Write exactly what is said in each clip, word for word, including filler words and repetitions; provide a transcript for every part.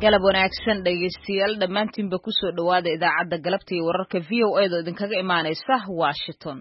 galab wanaagsan dhegeystayaal dhammaantiinba ku soo dhawaada idaacadda galabta iyo wararka V O A da idinkaga imaanaysa Washington.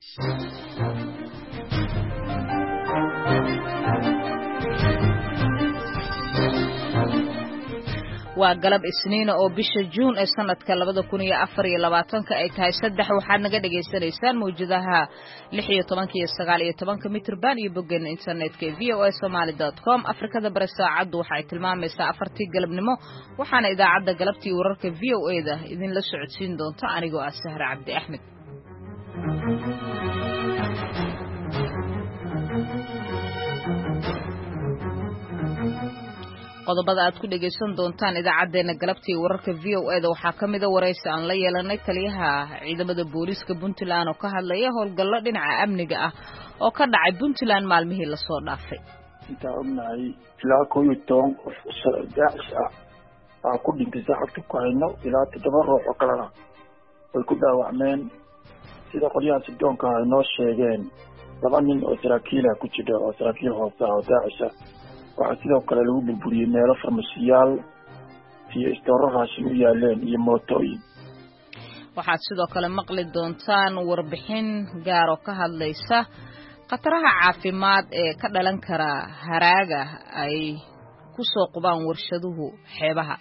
waa galab isniin oo bisha June ee sanadka labada kun iyo afar iyo labaatanka ay tahay saddex waxaad naga dhageysanaysaan mawjadaha lix iyo toban iyo sagaal iyo toban mitir band iyo boggan internetka v o a somali dot com Afrikada bari saacadu waxay tilmaamaysaa afartii galabnimo waxaana idaacadda galabta iyo wararka V O A da idin la socodsiin doonta anigoo ah Sahra Cabdi Axmed. qodobada aad ku dhageysan doontaan idaacadeena galabta iyo wararka V O A da waxaa kamid ah waraysi aan la yeelanay taliyaha ciidamada booliska Puntland oo ka hadlaya howlgallo dhinaca amniga ah oo ka dhacay Puntland maalmihii la soo dhaafay. inta ognahay ilaa koob iyo toban qof daacish ah oo ku dhintay saxabta ku hayno ilaa toddoba ruux oo kalena way ku dhaawacmeen sida qolyaha sidoonka ay noo sheegeen laba nin oo saraakiil ah ku jira oo saraakiil hoose ah oo daacish ah waxaa sidoo kale lagu burburiyey meelo farmasiyaal iyo istooro raashin u yaaleen iyo mootooyin. waxaad sidoo kale maqli doontaan warbixin gaar oo ka hadlaysa khataraha caafimaad ee ka dhalan kara haraaga ay ku soo qubaan warshaduhu xeebaha.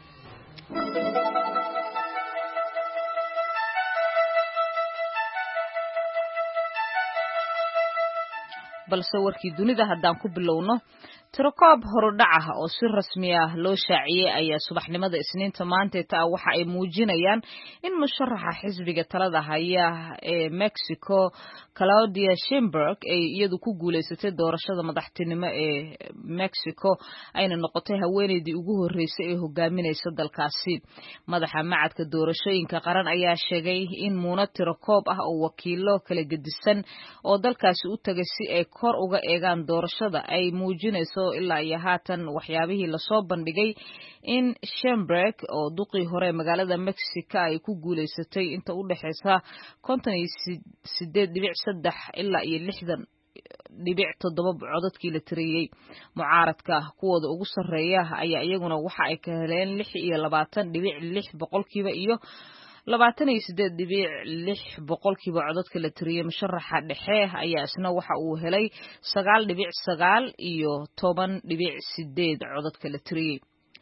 balse warkii dunida haddaan ku bilowno tirokoob horudhac ah oo si rasmi ah loo shaaciyey ayaa subaxnimada isniinta maanteeta ah waxa ay muujinayaan in musharaxa xisbiga talada haya ee Mexico Claudia Sheinbaum ay iyadu ku guuleysatay doorashada madaxtinimo ee Mexico ayna noqotay haweeneydii ugu horeysay ee hogaaminaysa dalkaasi. madaxa macadka doorashooyinka qaran ayaa sheegay in muuna tirokoob ah oo wakiilo kala gedisan oo dalkaasi u tagay si ay kor uga eegaan doorashada ay muujinayso ilaa iyo haatan waxyaabihii lasoo bandhigay in Sheinbaum oo duqii hore magaalada Mexico ay ku guuleysatay inta u dhaxaysa konton iyo sideed dhibic saddex ilaa iyo lixdan dhibic toddoba codadkii la tiriyey. mucaaradka kuwooda ugu sarreeya ayaa iyaguna waxa ay ka heleen lix iyo labaatan dhibic lix boqolkiiba iyo labaatan iyo sideed dhibic lix boqolkiiba codadka la tiriyey. musharaxa dhexe ayaa isna waxa uu helay sagaal dhibic sagaal iyo toban dhibic sideed codadka la tiriyey.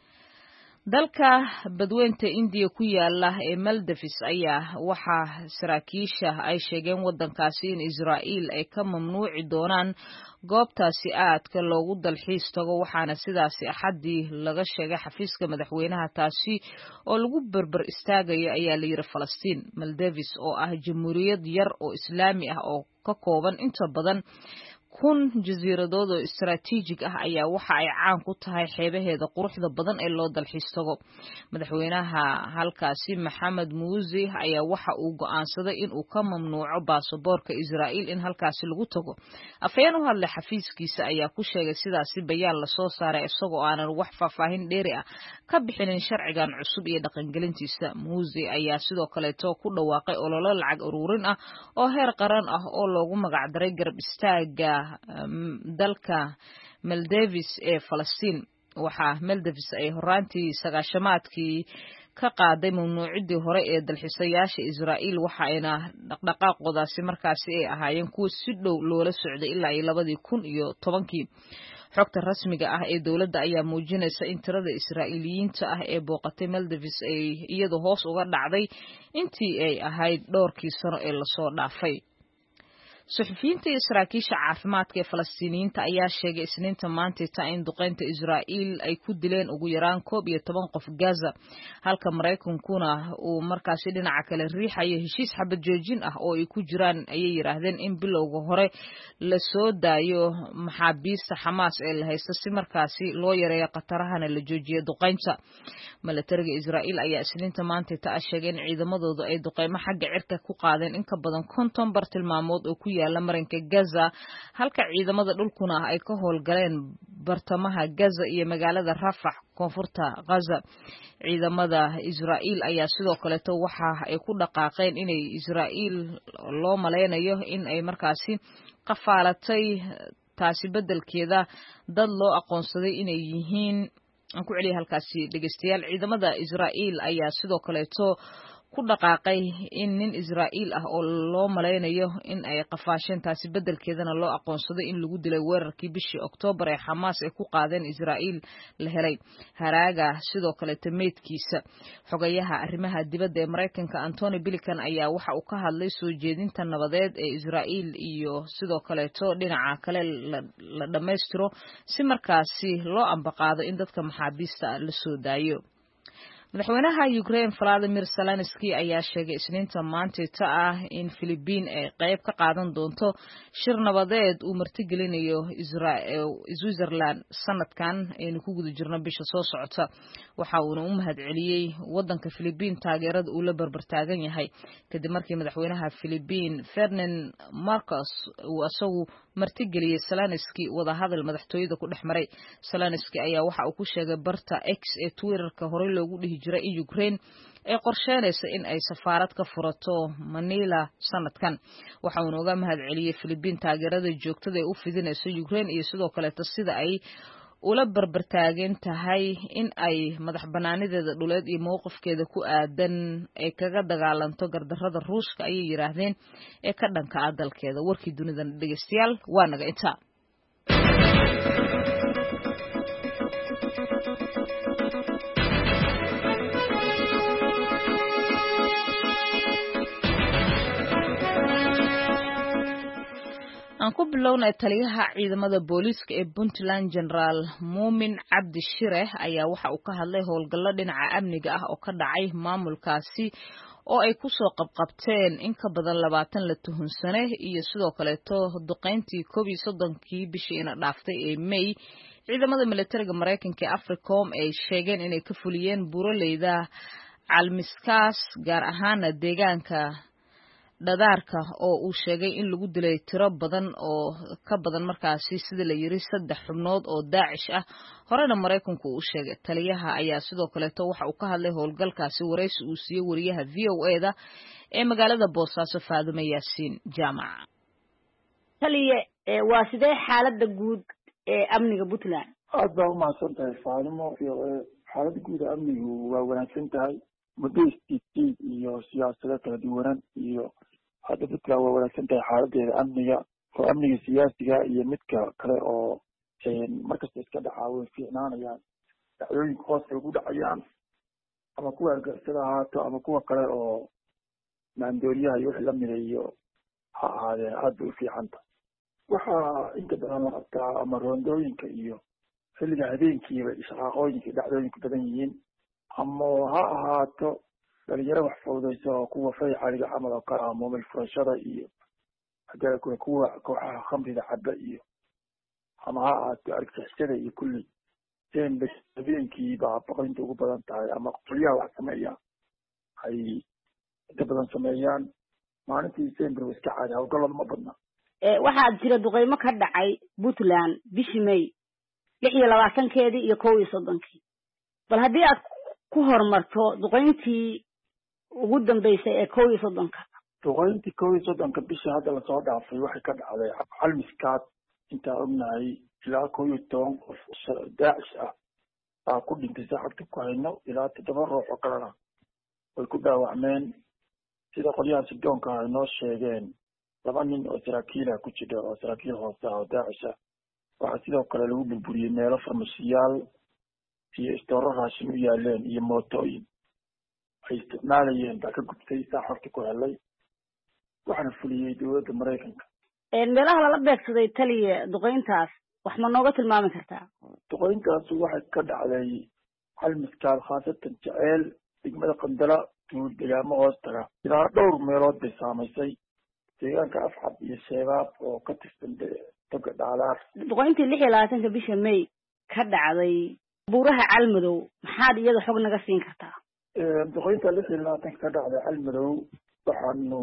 dalka badweynta India ku yaala ee Maldives ayaa waxa saraakiisha ay sheegeen wadankaasi in Israa'iil ay ka mamnuuci doonaan goobtaasi aadka loogu dalxiis tago waxaana sidaasi axadii laga sheegay xafiiska madaxweynaha taasi oo lagu berber istaagayo ayaa la yiri Falastiin. Maldives oo ah jamhuuriyad yar oo islaami ah oo ka kooban inta badan kun jasiiradood oo istaraatiijig ah ayaa waxa ay caan ku tahay xeebaheeda quruxda badan ee loo dalxiis tago. madaxweynaha halkaasi Maxamed Mursi ayaa waxa uu go'aansaday in uu ka mamnuuco baasaboorka Israa'iil in halkaasi lagu tago. afayeen u hadlay xafiiskiisa ayaa ku sheegay sidaasi bayaan la soo saaray isagoo aanan wax faahfaahin dheeri ah ka bixinin sharcigan cusub iyo dhaqangelintiisa. Mursi ayaa sidoo kale ku dhawaaqay olole lacag ururin ah oo heer qaran ah oo loogu magac daray garab istaaga dalka Maldives ee Falastiin. waxaa Maldives ay horaantii sagaashamaadkii ka qaaday mamnuucidii hore ee dalxiisayaasha Israa'iil waxaana dhaqdhaqaaqoodaasi markaasi ay ahaayeen kuwa si dhow loola socday ilaa iyo labadii kun iyo tobankii. xogta rasmiga ah ee dawladda ayaa muujinaysa in tirada Israa'iiliyiinta ah ee booqatay Maldives ay iyadu hoos uga dhacday intii ay ahayd dhowrkii sano ee la soo dhaafay. suxufiyiinta iyo saraakiisha caafimaadka ee Falastiiniyiinta ayaa sheegay isniinta maanteeta in duqeynta Israa'iil ay ku dileen ugu yaraan koob iyo toban qof Gaza halka Mareykankuna uu markaasi dhinaca kale riixayo heshiis xabad joojin ah oo ay ku jiraan ayay yiraahdeen in bilowga hore la soo daayo maxaabiista Xamaas ee la haysto si markaasi loo yareeyo qatarahana la joojiyo duqeynta. milatariga Israa'iil ayaa isniinta maanteeta sheegay in ciidamadoodu ay duqeymo xagga cirka ku qaadeen in ka badan konton bartilmaamood oo ku yaala marinka Gaza halka ciidamada dhulkuna ay ka howlgaleen bartamaha Gaza iyo magaalada Rafah koonfurta Gaza. ciidamada Israa'iil ayaa sidoo kale waxa ay ku dhaqaaqeen inay Israa'iil loo maleynayo in ay markaasi qafaalatay taasi bedelkeeda dad loo aqoonsaday inay yihiin aan ku celiyay halkaasi dhegeystayaal ciidamada Israa'iil ayaa sidoo kaleeto ku dhaqaaqay in nin Israa'iil ah oo loo maleynayo in ay qafaasheen taasi bedelkeedana loo aqoonsaday in lagu dilay weerarkii bishii Oktoobar ee Xamaas ay ku qaadeen Israa'iil la helay haraaga sidoo kale meedkiisa xogayaha arrimaha dibadda ee Mareykanka Antony Blinken ayaa waxa uu ka hadlay soo jeedinta nabadeed ee Israa'iil iyo sidoo kale dhinaca kale la dhameystiro si markaasi loo ambaqaado in dadka maxaabiista la soo daayo. madaxweynaha Ukraine Volodymyr Zelensky ayaa sheegay Isniinta maanta ah in Filibiin ay qayb ka qaadan doonto shir nabadeed uu martigelinayo Switzerland sanadkan aynu ku guda jirno bisha soo socota waxa uu u mahadceliyay wadanka Filibiin taageerada uu la barbar taagan yahay kadib markii madaxweynaha Filibiin Ferdinand Marcos uu asagu martigeliyay Zelensky wada hadal madaxtooyada ku dhexmaray. Zelensky ayaa waxa uu ku sheegay barta X ee Twitter-ka hore loogu dhihi jiray in Ukraine ay qorsheynayso in ay safaarad ka furato Manila sanadkan waxa uu uga mahadceliyay Filibiin taageerada joogtada ee u fidinayso Ukraine iyo sidoo kale sida ay ula barbar taagan tahay in ay madax banaanideeda dhuleed iyo mowqifkeeda ku aadan ay kaga dagaalanto gardarrada Ruushka ay yiraahdeen ee ka dhanka ah dalkeeda. warkii dunida dhageystayaal waa naga inta aan ku bilownay taliyaha ciidamada booliiska ee Puntland General Muumin Cabdi Shire ayaa waxa uu ka hadlay howlgallo dhinaca amniga ah oo ka dhacay maamulkaasi oo ay ku soo qabqabteen in ka badan labaatan la tuhunsane iyo sidoo kale to duqeyntii koob iyo soddonkii bishii ina dhaaftay ee May ciidamada militariga Mareykanka ee Africom ay sheegeen inay ka fuliyeen buuraleyda Calmiskaas gaar ahaan deegaanka dhadaarka oo uu sheegay in lagu dilay tiro badan oo ka badan markaasi sida la yiri saddex xubnood oo Daacish ah horena Mareykanku uu sheegay. taliyaha ayaa sidoo kale waxa uu ka hadlay howlgalkaasi wareysi uu siiyay wariyaha V O A da ee magaalada Boosaaso Faadimo Yaasiin Jaamac. taliye waa sidee xaaladda guud ee amniga Puntland? aad baa u mahadsantahay Faadimo. xaaladda guud ee amnigu waa wanaagsan tahay muddo iyo siyaasado kala duwan iyo hadda dadka waa wanaagsan tahay xaaladeeda amniga oo amniga siyaasiga iyo midka kale oo markasta iska dhacaa way fiicnaanayaan dhacdooyinka hoos ay ugu dhacayaan ama kuwa argagixisada ahaato ama kuwa kale oo maandooriyaha iyo wixii lamida iyo ha ahaadeen aad bay u fiican tahay. waxaa inta badan la qabtaa ama roondooyinka iyo xilliga habeenkiiba ishaqaaqooyinka iyo dhacdooyinka badan yihiin ama ha ahaato dhalinyaro wax fududaysa oo kuwa fayxaliga camal oo kale ah moomil furashada iyo hadda kuwa kooxaha khamriga caba iyo ama ha ahaato argagixisada iyo kulli seen habeenkii baa baqaynta ugu badan tahay ama qolyaha wax sameeya ay inta badan sameeyaan maalintii seenbar iska caadi hawlgallada ma badna. waxaa jira duqeymo ka dhacay Puntland bishii May lix iyo labaatankeedii iyo kow iyo soddonkii bal haddii aad ku hormarto duqeyntii ugu dambeysay ee kow iyo soddonka. duqeyntii kow iyo soddonka bishii hadda lasoo dhaafay waxay ka dhacday Calmiskaad intaa ognahay ilaa kow iyo toban qof Daacish ah baa ku dhintay saacadka ku hayno ilaa toddoba ruux oo kalena way ku dhaawacmeen sida qolyaha sidoonka ay noo sheegeen. laba nin oo saraakiila ku jira oo saraakiil hoose ah oo Daacish ah waxaa sidoo kale lagu burburiyey meelo farmashiyaal iyo istooro raashin u yaaleen iyo mootooyin ay isticmaalayeen baa ka gubtay saa xorta ku helay waxaana fuliyey dowladda Mareykanka. meelaha lala beegsaday taliye duqeyntaas wax ma nooga tilmaami kartaa? duqeyntaas waxay ka dhacday Calmiskaad khaasatan Jaceyl degmada Qandala tuul deegaamo hoos taga ilaa dhowr meelood bay saamaysay deegaanka Afcad iyo Sheebaab oo ka tirsan toga dhaalaar. duqeyntii lix iyo labaatanka bisha May ka dhacday buuraha Calmadow maxaad iyada xog naga siin kartaa? duqeynta lix iyo labaatanka ka dhacday Calmadow waxaanu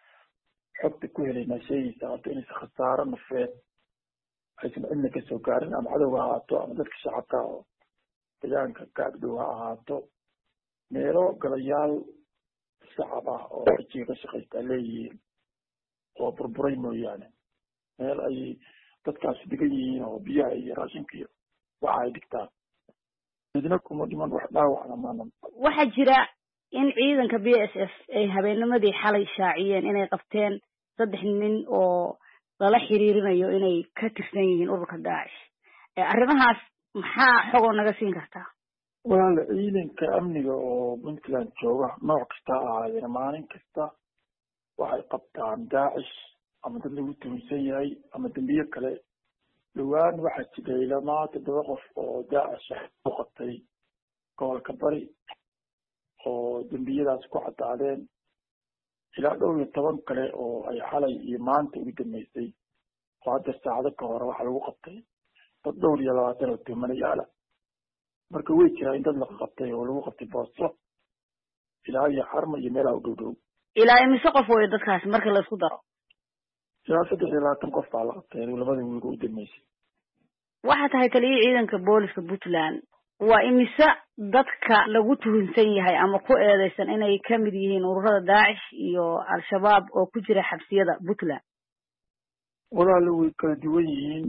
xogta ku helaynaa sheegaysa hadda inaysan khasaaro nafeed aysan cidna ka soo gaarin ama cadowga ha ahaato ama dadka shacabka oo deegaanka kaagdhow ha ahaato meelo galayaal shacab ah oo ajiga ka shaqaystaa leeyihiin oo burburay mooyaane meel ay dadkaas degan yihiin oo biyaha iyo raashinka iyo waxa ay dhigtaan idina kuma dhiman wax dhaawacna maanan. waxaa jira in ciidanka b s f ay habeennimadii xalay shaaciyeen inay qabteen saddex nin oo lala xiriirinayo inay ka tirsan yihiin ururka daacish arrimahaas maxaa xogoo naga siin kartaa? walaal ciidanka amniga oo puntland jooga nooc kasta ahaayeen maalin kasta waxay qabtaan daacish ama dad lagu tuhunsan yahay ama dambiye kale. dhowaan waxaa jiray ilaa toddoba qof oo daacish u qabtay gobolka bari oo dambiyadaas ku cadaadeen ilaa dhowr iyo toban kale oo ay xalay iyo maanta ugu dambeysay oo hadda saacado ka hore waxaa lagu qabtay dad dhowr iyo labaatan oo tuhmanayaala. marka way jiraa in dad la qabtay oo lagu qabtay boosto ilaa iyo xarma iyo meelaha u dhow dhow. ilaa imise qof way dadkaasi marka la isku daro? ilaa saddex iyo labaatan qof baa la qabtay labada wiil u dambeysay. waxaa tahay taliya ciidanka booliska puntland, waa imise dadka lagu tuhunsan yahay ama ku eedeysan inay ka mid yihiin ururada daacish iyo al-shabaab oo ku jira xabsiyada puntland? walaalo way kala duwan yihiin.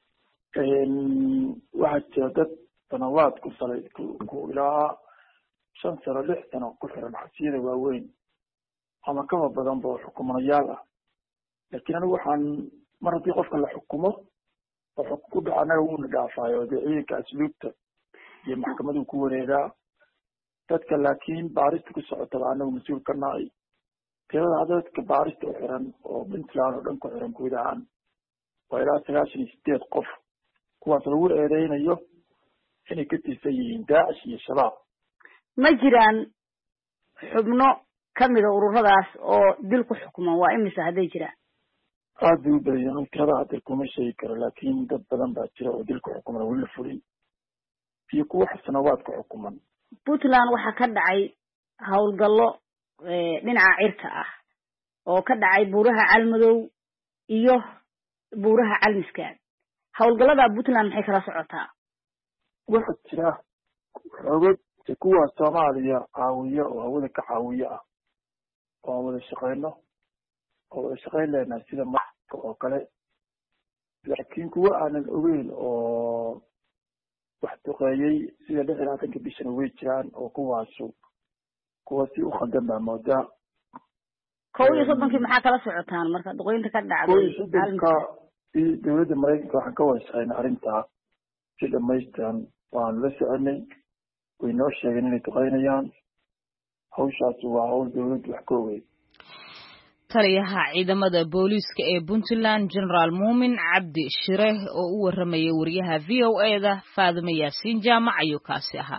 waxaa jira dad sanawaad ku salay ku ilaa shan sano lix sano ku xiran xabsiyada waaweyn ama kaba badanba oo xukumanayaal ah. laakiin anigu waxaan mar haddii qofka la xukumo oo xukun ku dhaca anaga wuuna dhaafaayo dee ciidanka asluubta iyo maxkamaduu ku wareegaa. dadka laakiin baarista ku socotaba anagu mas-uul ka nahay. tirada dadka baarista u xiran oo puntland oo dhan ku xiran guud ahaan waa ilaa sagaashan iyo sideed qof, kuwaas lagu eedeynayo inay ka tirsan yihiin daacish iyo shabaab. ma jiraan xubno kamida ururadaas oo dil ku xukuman? waa imise hadday jiraan? aad bay u badan yihiin. tirada hadda kuma sheegi karo, laakiin dad badan baa jira oo dil ku xukuman weli la fulin iyo kuwa xasanawaad ku xukuman. puntland waxaa ka dhacay howlgallo dhinaca cirka ah oo ka dhacay buuraha calmadow iyo buuraha calmiskaad. howlgallada puntland maxay kala socotaa? waxaa jira xoogag kuwa soomaaliya caawiya oo hawada ka caawiya ah oo aan wada shaqeyno oo wada shaqeyn leenahay sida marka oo kale. laakiin kuwa aanan ogeyn oo wax duqeeyey sida lix iyo labaatanka bishana way jiraan oo kuwaasu kuwa si u khaldan baa moodaa. kow iyo soddonkii maxaa kala socotaan marka duqeynta ka dhacday? kow iyo soddonka dowladda maraykanka waxaan ka wada shaqeynay arrintaa si dhamaystiran waanu la soconay. way noo sheegeen inay duqeynayaan. hawshaasi waa hawl dowladdu wax ka ogeyd. taliyaha ciidamada booliiska ee puntland generaal muumin cabdi shire oo u waramayay wariyaha v o a da faadimo yaasiin jaamac ayuu kaasi ahaa.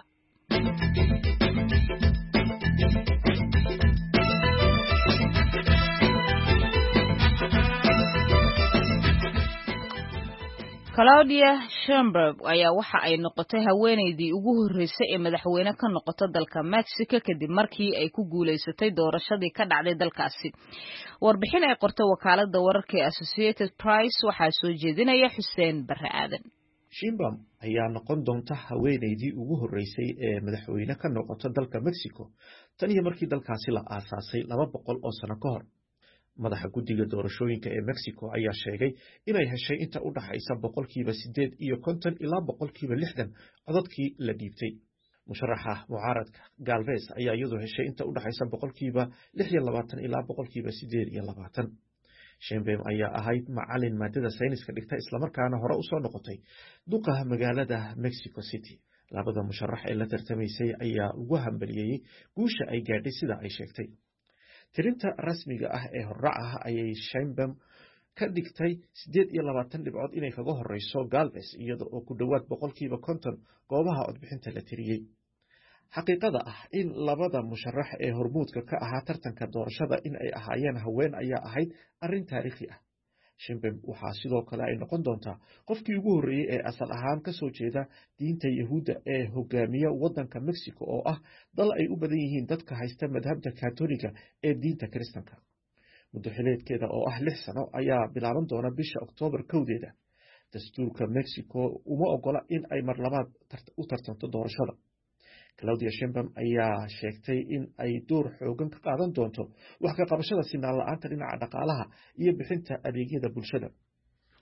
Claudia Sheinbaum ayaa waxa ay noqotay haweeneydii ugu horeysay ee madaxweyne ka noqota dalka Mexico kadib markii ay ku guuleysatay doorashadii ka dhacday dalkaasi. warbixin ay qortay wakaaladda wararka ee Associated Press waxaa soo jeedinaya Xuseen Barre Aadan. Sheinbaum ayaa noqon doonta haweeneydii ugu horeysay ee madaxweyne ka noqota dalka Mexico tan iyo markii dalkaasi la aasaasay laba boqol oo sano ka hor. madaxa guddiga doorashooyinka ee Mexico ayaa sheegay inay heshay inta u dhaxaysa boqolkiiba sideed iyo konton ilaa boqolkiiba lixdan codadkii la dhiibtay. musharaxa mucaaradka Galvez ayaa iyadu heshay inta u dhaxaysa boqolkiiba lix iyo labaatan ilaa boqolkiiba sideed iyo labaatan. Sheinbaum ayaa ahayd macalin maadada sayniska dhigta isla markaana hore u soo noqotay duqa magaalada Mexico City. labada musharax ee la tartamaysay ayaa ugu hambaliyay guusha ay gaadhay sida ay sheegtay. tirinta rasmiga ah ee horrac ah ayay Sheinbaum ka dhigtay sideed iyo labaatan dhibcood inay kaga horeyso Galvez iyada oo ku dhawaad boqolkiiba konton goobaha codbixinta la tiriyey. xaqiiqada ah in labada musharax ee hormuudka ka ahaa tartanka doorashada in ay ahaayeen haween ayaa ahayd arrin taariikhi ah. Sheinbaum waxaa sidoo kale ay noqon doontaa qofkii ugu horreeyey ee asal ahaan ka soo jeeda diinta Yahuudda ee hogaamiya waddanka Mexico oo ah dal ay u badan yihiin dadka haysta madhabta Kaatooliga ee diinta Kiristaanka. muddo xileedkeeda oo ah lix sano ayaa bilaaban doona bisha Oktoobar kowdeeda. dastuurka Mexico uma ogola in ay mar labaad u tartanto doorashada. Claudia Sheinbaum ayaa sheegtay in ay door xoogan ka qaadan doonto wax ka qabashada sinaan la'aanta dhinaca dhaqaalaha iyo bixinta adeegyada bulshada.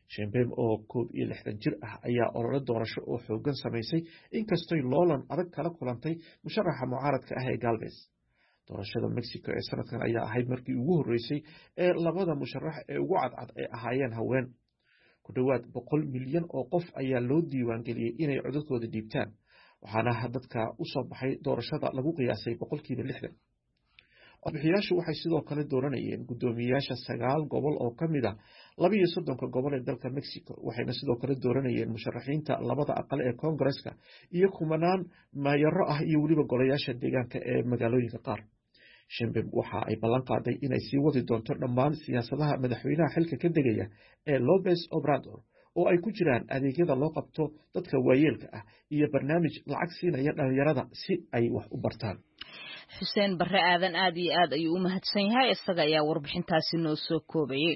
Sheinbaum oo koob iyo lixdan jir ah ayaa olole doorasho oo xoogan samaysay inkastoo loolan adag kala kulantay musharaxa mucaaradka ah ee Galvez. Doorashada Mexico ee sanadkan ayaa ahayd markii ugu horeysay ee labada musharax ee ugu cadcad ay ahaayeen haween. Ku dhawaad boqol milyan oo qof ayaa loo diiwaan geliyay inay codadkooda dhiibtaan, waxaana dadka u soo baxay doorashada lagu qiyaasay boqolkiiba lixdan. Codbixiyaashu waxay sidoo kale dooranayeen guddoomiyeyaasha sagaal gobol oo ka mid ah laba iyo soddonka gobol ee dalka Mexico, waxayna sidoo kale dooranayeen musharaxiinta labada aqal ee Koongareeska iyo kumanaan maayaro ah iyo weliba golayaasha deegaanka ee magaalooyinka qaar. Sheinbaum waxa ay ballan qaaday inay sii wadi doonto dhammaan siyaasadaha madaxweynaha xilka ka degaya ee López Obrador oo ay ku jiraan adeegyada loo qabto dadka waayeelka ah iyo barnaamij lacag siinaya dhalinyarada si ay wax u bartaan. Xuseen Barre Aadan aad iyo aad ayuu u mahadsan yahay, isaga ayaa warbixintaasi noo soo koobayay.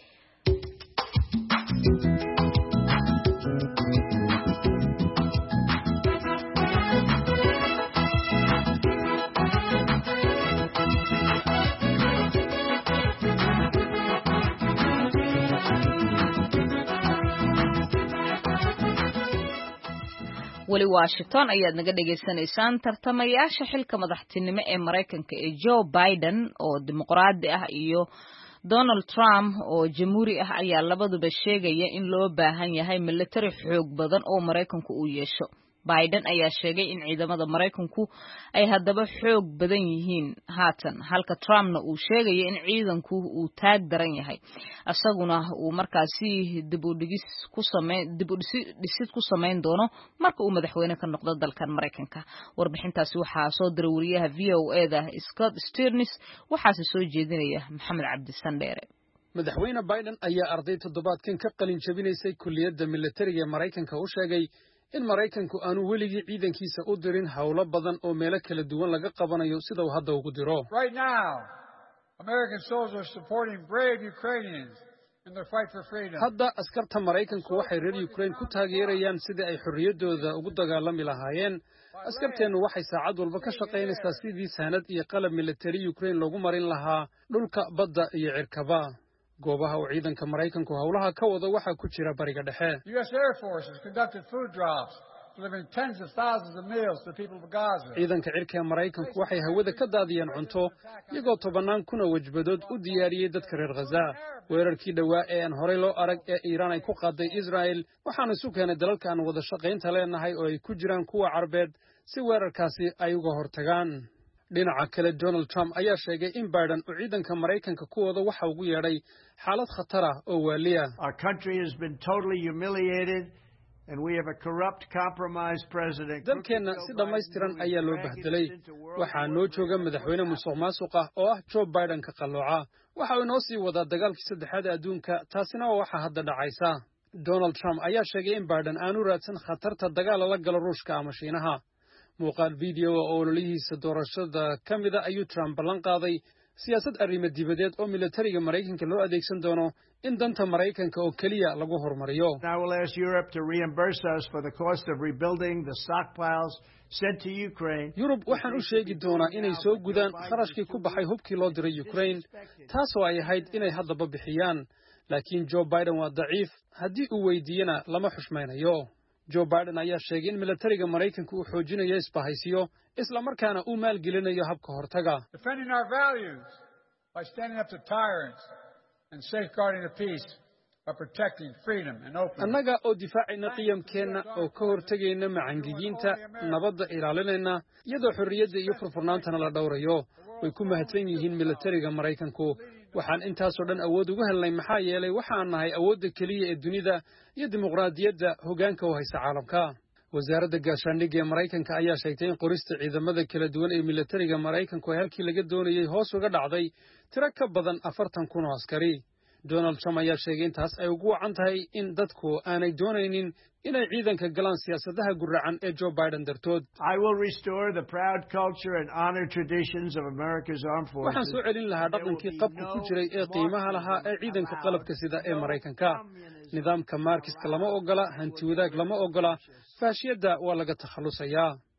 weli Washington ayaad naga dhageysanaysaan. Tartamayaasha xilka madaxtinimo ee Mareykanka ee Joe Biden oo dimuqraadi ah iyo Donald Trump oo jamhuuri ah ayaa labaduba sheegaya in loo baahan yahay military xoog badan oo Mareykanku uu yeesho. Biden ayaa sheegay in ciidamada Mareykanku ay haddaba xoog badan yihiin haatan, halka Trumpna uu sheegay in ciidanku uu taag daran yahay, asaguna uu markaasi dib u dhigis ku sameyn dib u dhisid ku sameyn doono marka uu madaxweyne ka noqdo dalkan Mareykanka. Warbixintaasi waxaa soo diray wariyaha V O A da Scott Stearns, waxaase soo jeedinaya Maxamed Cabdi Sandheere. Madaxweyne Biden ayaa arday toddobaadkan ka qalin jabinaysay kulliyadda militariga Mareykanka u sheegay in Mareykanku aanu weligii ciidankiisa u dirin hawlo badan oo meelo kala duwan laga qabanayo sida uu hadda ugu diro. Right now, American soldiers are supporting brave Ukrainians in their fight for freedom. Hadda askarta Mareykanku waxay reer Ukraine ku taageerayaan sidii ay xorriyadooda ugu dagaalami lahaayeen. Askarteenu waxay saacad walba ka shaqaynaysaa sidii saanad iyo qalab militari Ukraine loogu marin lahaa dhulka, badda iyo cirkaba. goobaha uu ciidanka Mareykanku hawlaha ka wada waxa ku jira bariga dhexe. U S Air Force has conducted food drops, delivering tens of thousands of meals to people of Gaza. Ciidanka cirka ee Mareykanku waxay hawada ka daadiyeen cunto iyagoo tobanaan kun oo wajbadood u diyaariyay dadka reer Gaza. Weerarkii dhawaa ee aan horey loo arag ee Iiraan ay ku qaaday Israel waxaana isu keenay dalalka aan wada shaqaynta leenahay oo ay ku jiraan kuwa Carbeed si weerarkaasi ay uga hortagaan. dhinaca kale Donald Trump ayaa sheegay in Biden uu ciidanka Mareykanka ku wada waxa ugu yeedhay xaalad khatar ah oo waaliya. Our country has been totally humiliated and we have a corrupt, compromised president. dalkeena si dhammaystiran ayaa loo bahdelay. waxaa noo jooga madaxweyne musuqmaasuq ah oo ah Joe Biden ka qalooca. waxa uu noo sii wadaa dagaalkii saddexaad ee adduunka, taasina waa waxa hadda dhacaysa. Donald Trump ayaa sheegay in Biden aanu raadsan khatarta dagaal la galo Ruushka ama Shiinaha. muuqaal video oo ololihiisa doorashada ka mid ah ayuu Trump ballan qaaday siyaasad arrimo dibadeed oo militariga Mareykanka loo adeegsan doono in danta Mareykanka oo kaliya lagu horumariyo. Now we'll ask Europe to reimburse us for the cost of rebuilding the stockpiles sent to Ukraine. Yurub waxaan u sheegi doonaa inay soo gudaan kharashkii ku baxay hubkii loo diray Ukraine, taasoo ay ahayd inay haddaba bixiyaan. laakiin Joe Biden waa daciif, haddii uu weydiiyana lama xushmaynayo. Joe Biden ayaa sheegay in militariga Mareykanku uu xoojinayo isbahaysiyo isla markaana uu maalgelinayo habka hortaga. Defending our values by standing up to tyrants and safeguarding the peace by protecting freedom and openness. annaga oo difaacayna qiyamkeena oo ka hortagayna macangigiinta, nabadda ilaalinayna iyadoo xorriyadda iyo furfurnaantana la dhowrayo. way ku mahadsan yihiin militariga Mareykanku. waxaan intaasoo dhan awood ugu helnay maxaa yeelay waxaan nahay awoodda keliya ee dunida iyo dimuqraadiyadda hoggaanka u haysa caalamka. wasaaradda gaashaandhigga ee Mareykanka ayaa sheegtay in qorista ciidamada kala duwan ee militariga Mareykanku ay halkii laga doonayay hoos uga dhacday tiro ka badan afartan kun oo askari. Donald Trump ayaa sheegay in taas ay ugu wacan tahay in dadku aanay doonaynin inay ciidanka galaan siyaasadaha guracan ee Joe Biden dartood. I will restore the proud culture and honor traditions of America's armed forces. waxaan soo celin lahaa dhaqankii qabka ku jiray ee qiimaha lahaa ee ciidanka qalabka sida ee Mareykanka. nidaamka Markiska lama ogola, hanti wadaag lama ogola, faashiyada waa laga takhalusayaa.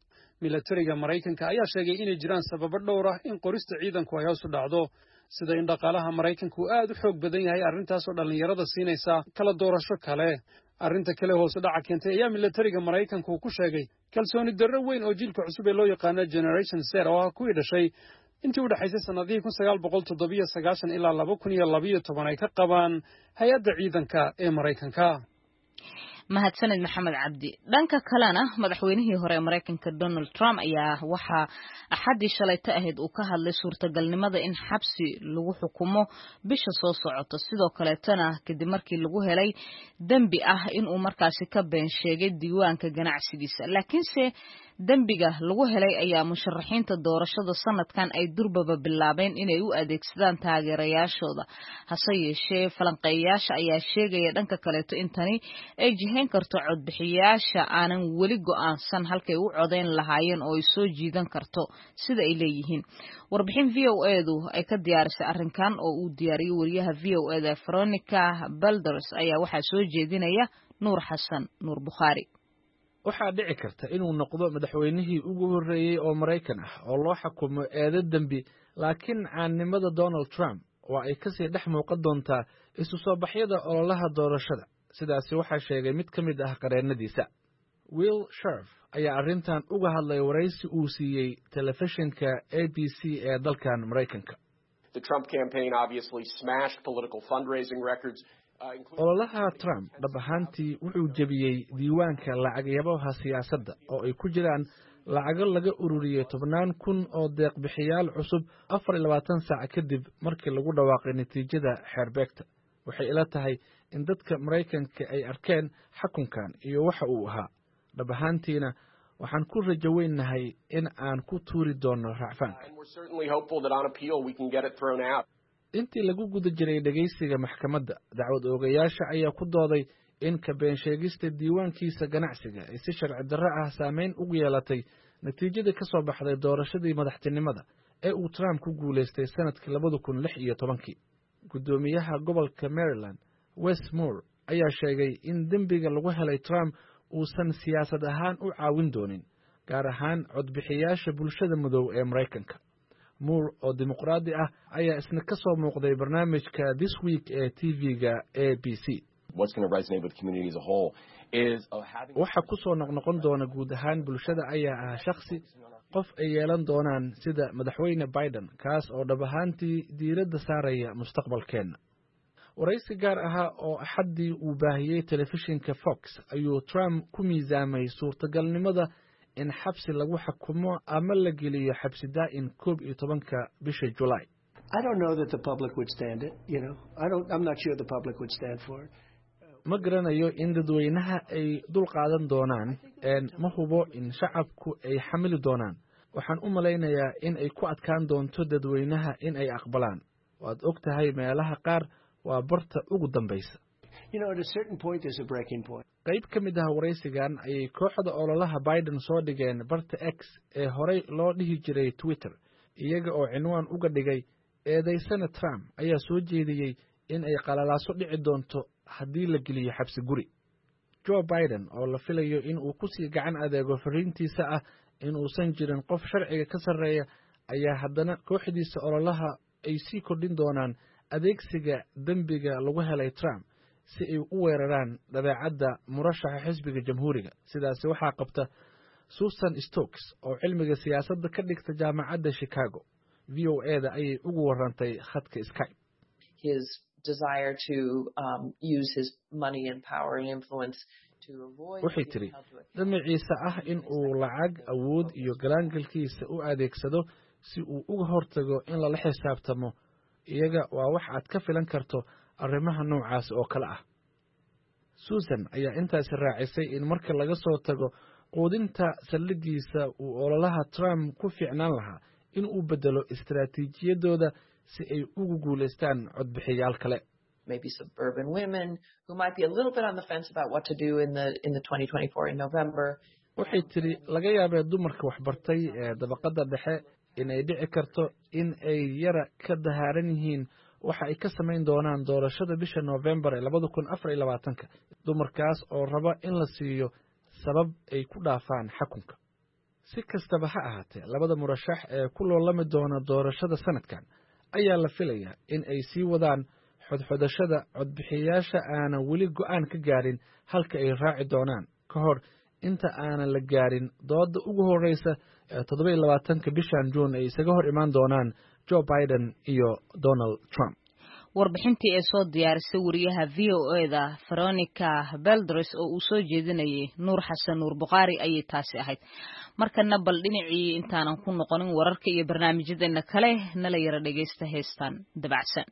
milatariga Maraykanka ayaa sheegay inay jiraan sababo dhowr ah in qorista ciidanku ay hoos u dhacdo, sida in dhaqaalaha Maraykanku aad u xoog badan yahay arrintaas oo dhalinyarada siinaysa kala doorasho kale. Arrinta kale hoos u dhaca keentay ayaa milatariga Maraykanku ku sheegay kalsooni darro weyn oo jiilka cusub ee loo yaqaan Generation Z oo ah kuwii dhashay intii u dhaxaysay sanadihii kun sagaal boqol toddoba iyo sagaashan ilaa laba kun iyo laba iyo toban ay ka qabaan hay'adda ciidanka ee Maraykanka. mahadsanid maxamed cabdi. dhanka kalena madaxweynihii hore ee Maraykanka Donald Trump ayaa waxa axadii shalayta ahayd uu ka hadlay suurtagalnimada in xabsi lagu xukumo bisha soo socota, sidoo kaleetana kadib markii lagu helay dambi ah in uu markaasi ka been sheegay diiwaanka ganacsigiisa. laakiinse dambiga lagu helay ayaa musharaxiinta doorashada sanadkan ay durbaba bilaabeen inay u adeegsadaan taageerayaashooda. hase yeeshee falanqeeyayaasha ayaa sheegaya dhanka kaleeto in tani ay jihayn karto codbixiyayaasha aanan weli go'aansan halkay u codeyn lahaayeen oo ay soo jiidan karto sida ay leeyihiin. warbixin v o edu ay ka diyaarisay arrinkan oo uu diyaariyey wariyaha v o eda Veronica Balderas ayaa waxaa soo jeedinaya Nuur Xasan Nuur Bukhaari. waxaa dhici karta inuu noqdo madaxweynihii ugu horreeyey oo Maraykan ah oo loo xukumo eedo dembi, laakiin caannimada Donald Trump waa ay kasii dhex muuqan doontaa isu soo baxyada ololaha doorashada. sidaasi waxaa sheegay mid ka mid ah qareennadiisa. Will Sherf ayaa arrintan uga hadlay waraysi uu siiyey telefishinka A B C ee dalkan Maraykanka. The Trump campaign obviously smashed political fundraising records. ololaha Trump dhab ahaantii wuxuu jebiyey diiwaanka lacagyabaha siyaasadda oo ay ku jiraan lacago laga ururiyey tobnaan kun oo deeq-bixiyaal cusub afar iyo labaatan saac kadib markii lagu dhawaaqay natiijada xeerbeegta. waxay ila tahay in dadka Maraykanka ay arkeen xukunkan iyo waxa uu ahaa. dhab ahaantiina waxaan ku rajo weynahay in aan ku tuuri doono racfaanka. intii lagu guda jiray dhegaysiga maxkamadda, dacwad oogayaasha ayaa ku dooday in ka been sheegista diiwaankiisa ganacsiga ay si sharci darro ah saameyn ugu yeelatay natiijada ka soo baxday doorashadii madaxtinimada ee uu Trump ku guulaystay sanadkii labada kun lix iyo tobankii. guddoomiyaha gobolka Maryland Wes Moore ayaa sheegay in dembiga lagu helay Trump uusan siyaasad ahaan u caawin doonin, gaar ahaan codbixiyaasha bulshada madow ee Maraykanka. Moore oo dimuqraadi ah ayaa isna ka soo muuqday barnaamijka This Week ee T V-ga A B C. waxa ku soo noqnoqon doona guud ahaan bulshada ayaa ah shakhsi qof ay yeelan doonaan sida madaxweyne Biden, kaas oo dhab ahaantii diiradda saaraya mustaqbalkeenna. waraysi gaar ahaa oo axaddii uu baahiyey telefishinka Fox ayuu Trump ku miisaamay suurtagalnimada in xabsi lagu xukumo ama la geliyo xabsi daa'in koob iyo tobanka bisha July. I don't know that the public would stand it, you know. I don't I'm not sure the public would stand for it. ma garanayo in dadweynaha ay dul qaadan doonaan, een ma hubo in shacabku ay xamili doonaan. waxaan u malaynayaa in ay ku adkaan doonto dadweynaha in ay aqbalaan. waad og tahay meelaha qaar waa barta ugu dambaysa. You know, at a certain point there's a breaking point. qayb ka mid ah waraysigan ayay kooxda ololaha Biden soo dhigeen barta X ee horey loo dhihi jiray Twitter, iyaga oo cinwaan uga dhigay eedaysana Trump ayaa soo jeediyey in ay qalalaaso dhici doonto haddii la geliyo xabsi guri. Joe Biden oo la filayo in uu ku sii gacan adeego fariintiisa ah in uusan jirin qof sharciga ka sarreeya, ayaa haddana kooxdiisa ololaha ay sii kordhin doonaan adeegsiga dembiga lagu helay Trump si ay u weeraraan dabeecadda murashaxa xisbiga jamhuuriga. sidaasi waxaa qabta Susan Stokes oo cilmiga siyaasadda ka dhigta jaamacadda Chicago. V O A-da ayay ugu warantay khadka Skype. His desire to um, use his money and power and influence to avoid waxay tiri damaciisa ah in uu lacag, awood iyo galaangalkiisa u adeegsado si uu uga hortago in lala xisaabtamo iyaga waa wax aad ka filan karto arrimaha noocaas oo kale ah. Susan ayaa intaas raacisay in marka laga soo tago quudinta saldhigiisa uu ololaha Trump ku fiicnaan lahaa in uu bedelo istaraatiijiyadooda si ay ugu guuleystaan codbixiyaal kale. Maybe suburban women who might be a little bit on the fence about what to do in the in the twenty twenty-four in November. waxay tiri laga yaabee dumarka waxbartay ee dabaqada dhexe in ay dhici karto in ay yara ka dahaaran yihiin waxa ay ka samayn doonaan doorashada bisha November ee labada kun afar iyo labaatanka, dumarkaas oo raba in la siiyo sabab ay ku dhaafaan xukunka. si kastaba ha ahaatee labada murashax ee ku loolami doona doorashada sanadkan ayaa la filayaa in ay sii wadaan xodxodashada codbixiyayaasha aanan weli go'aan ka gaarin halka ay raaci doonaan ka hor inta aanan la gaarin dooda ugu horreysa ee toddoba iyo labaatanka bishan juun ay isaga hor imaan doonaan joe biden iyo donald trump. warbixintii ee soo diyaarisay wariyaha v o e da veronica beldres oo uu soo jeedinayay nuur xasan nuur bukhaari ayay taasi ahayd. markana bal dhinacii intaanan ku noqonin wararka iyo barnaamijyadeena kale nala yara dhegaysta heestan dabacsan.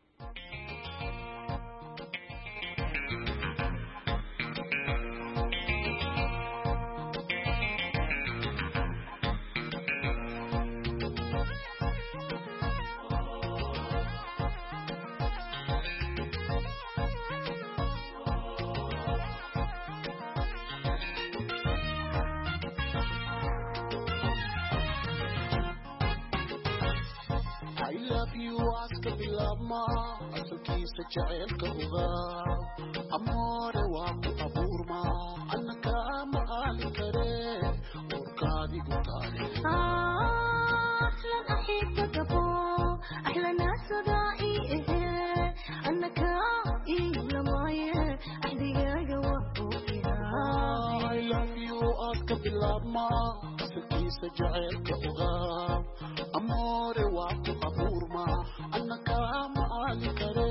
jaceelka ogaa amoore waa ku abuurma annaka ma aali kare warkaadigu taale أحلى أحيك قبو أحلى ناس ضائي أنك إيه لماي أحدي جوا I love you أك باللما أسكيس jaceelka ogaa amoore waa ku abuurma annaka ma aali kare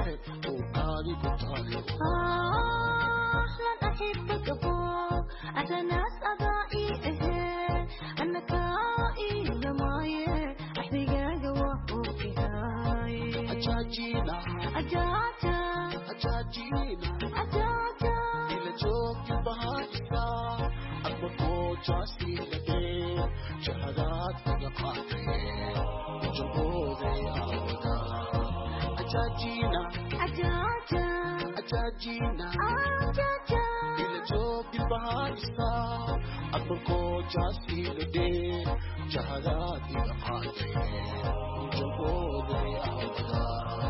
أحلى أحيك قبو أحلى ناس ضائي أنك إيه لماي أحدي جوا أجاجينا أجاجا أجاجينا أجاجا إلى جوك بهاجسا أبقو جاسي لدي شهادات بقاطي جبوذي أودا أجاجينا أجاجا أجاجينا أجاجا إلى جوك بهاجسا أبقو جاسي لدي شهادات بقاطي جبوذي أودا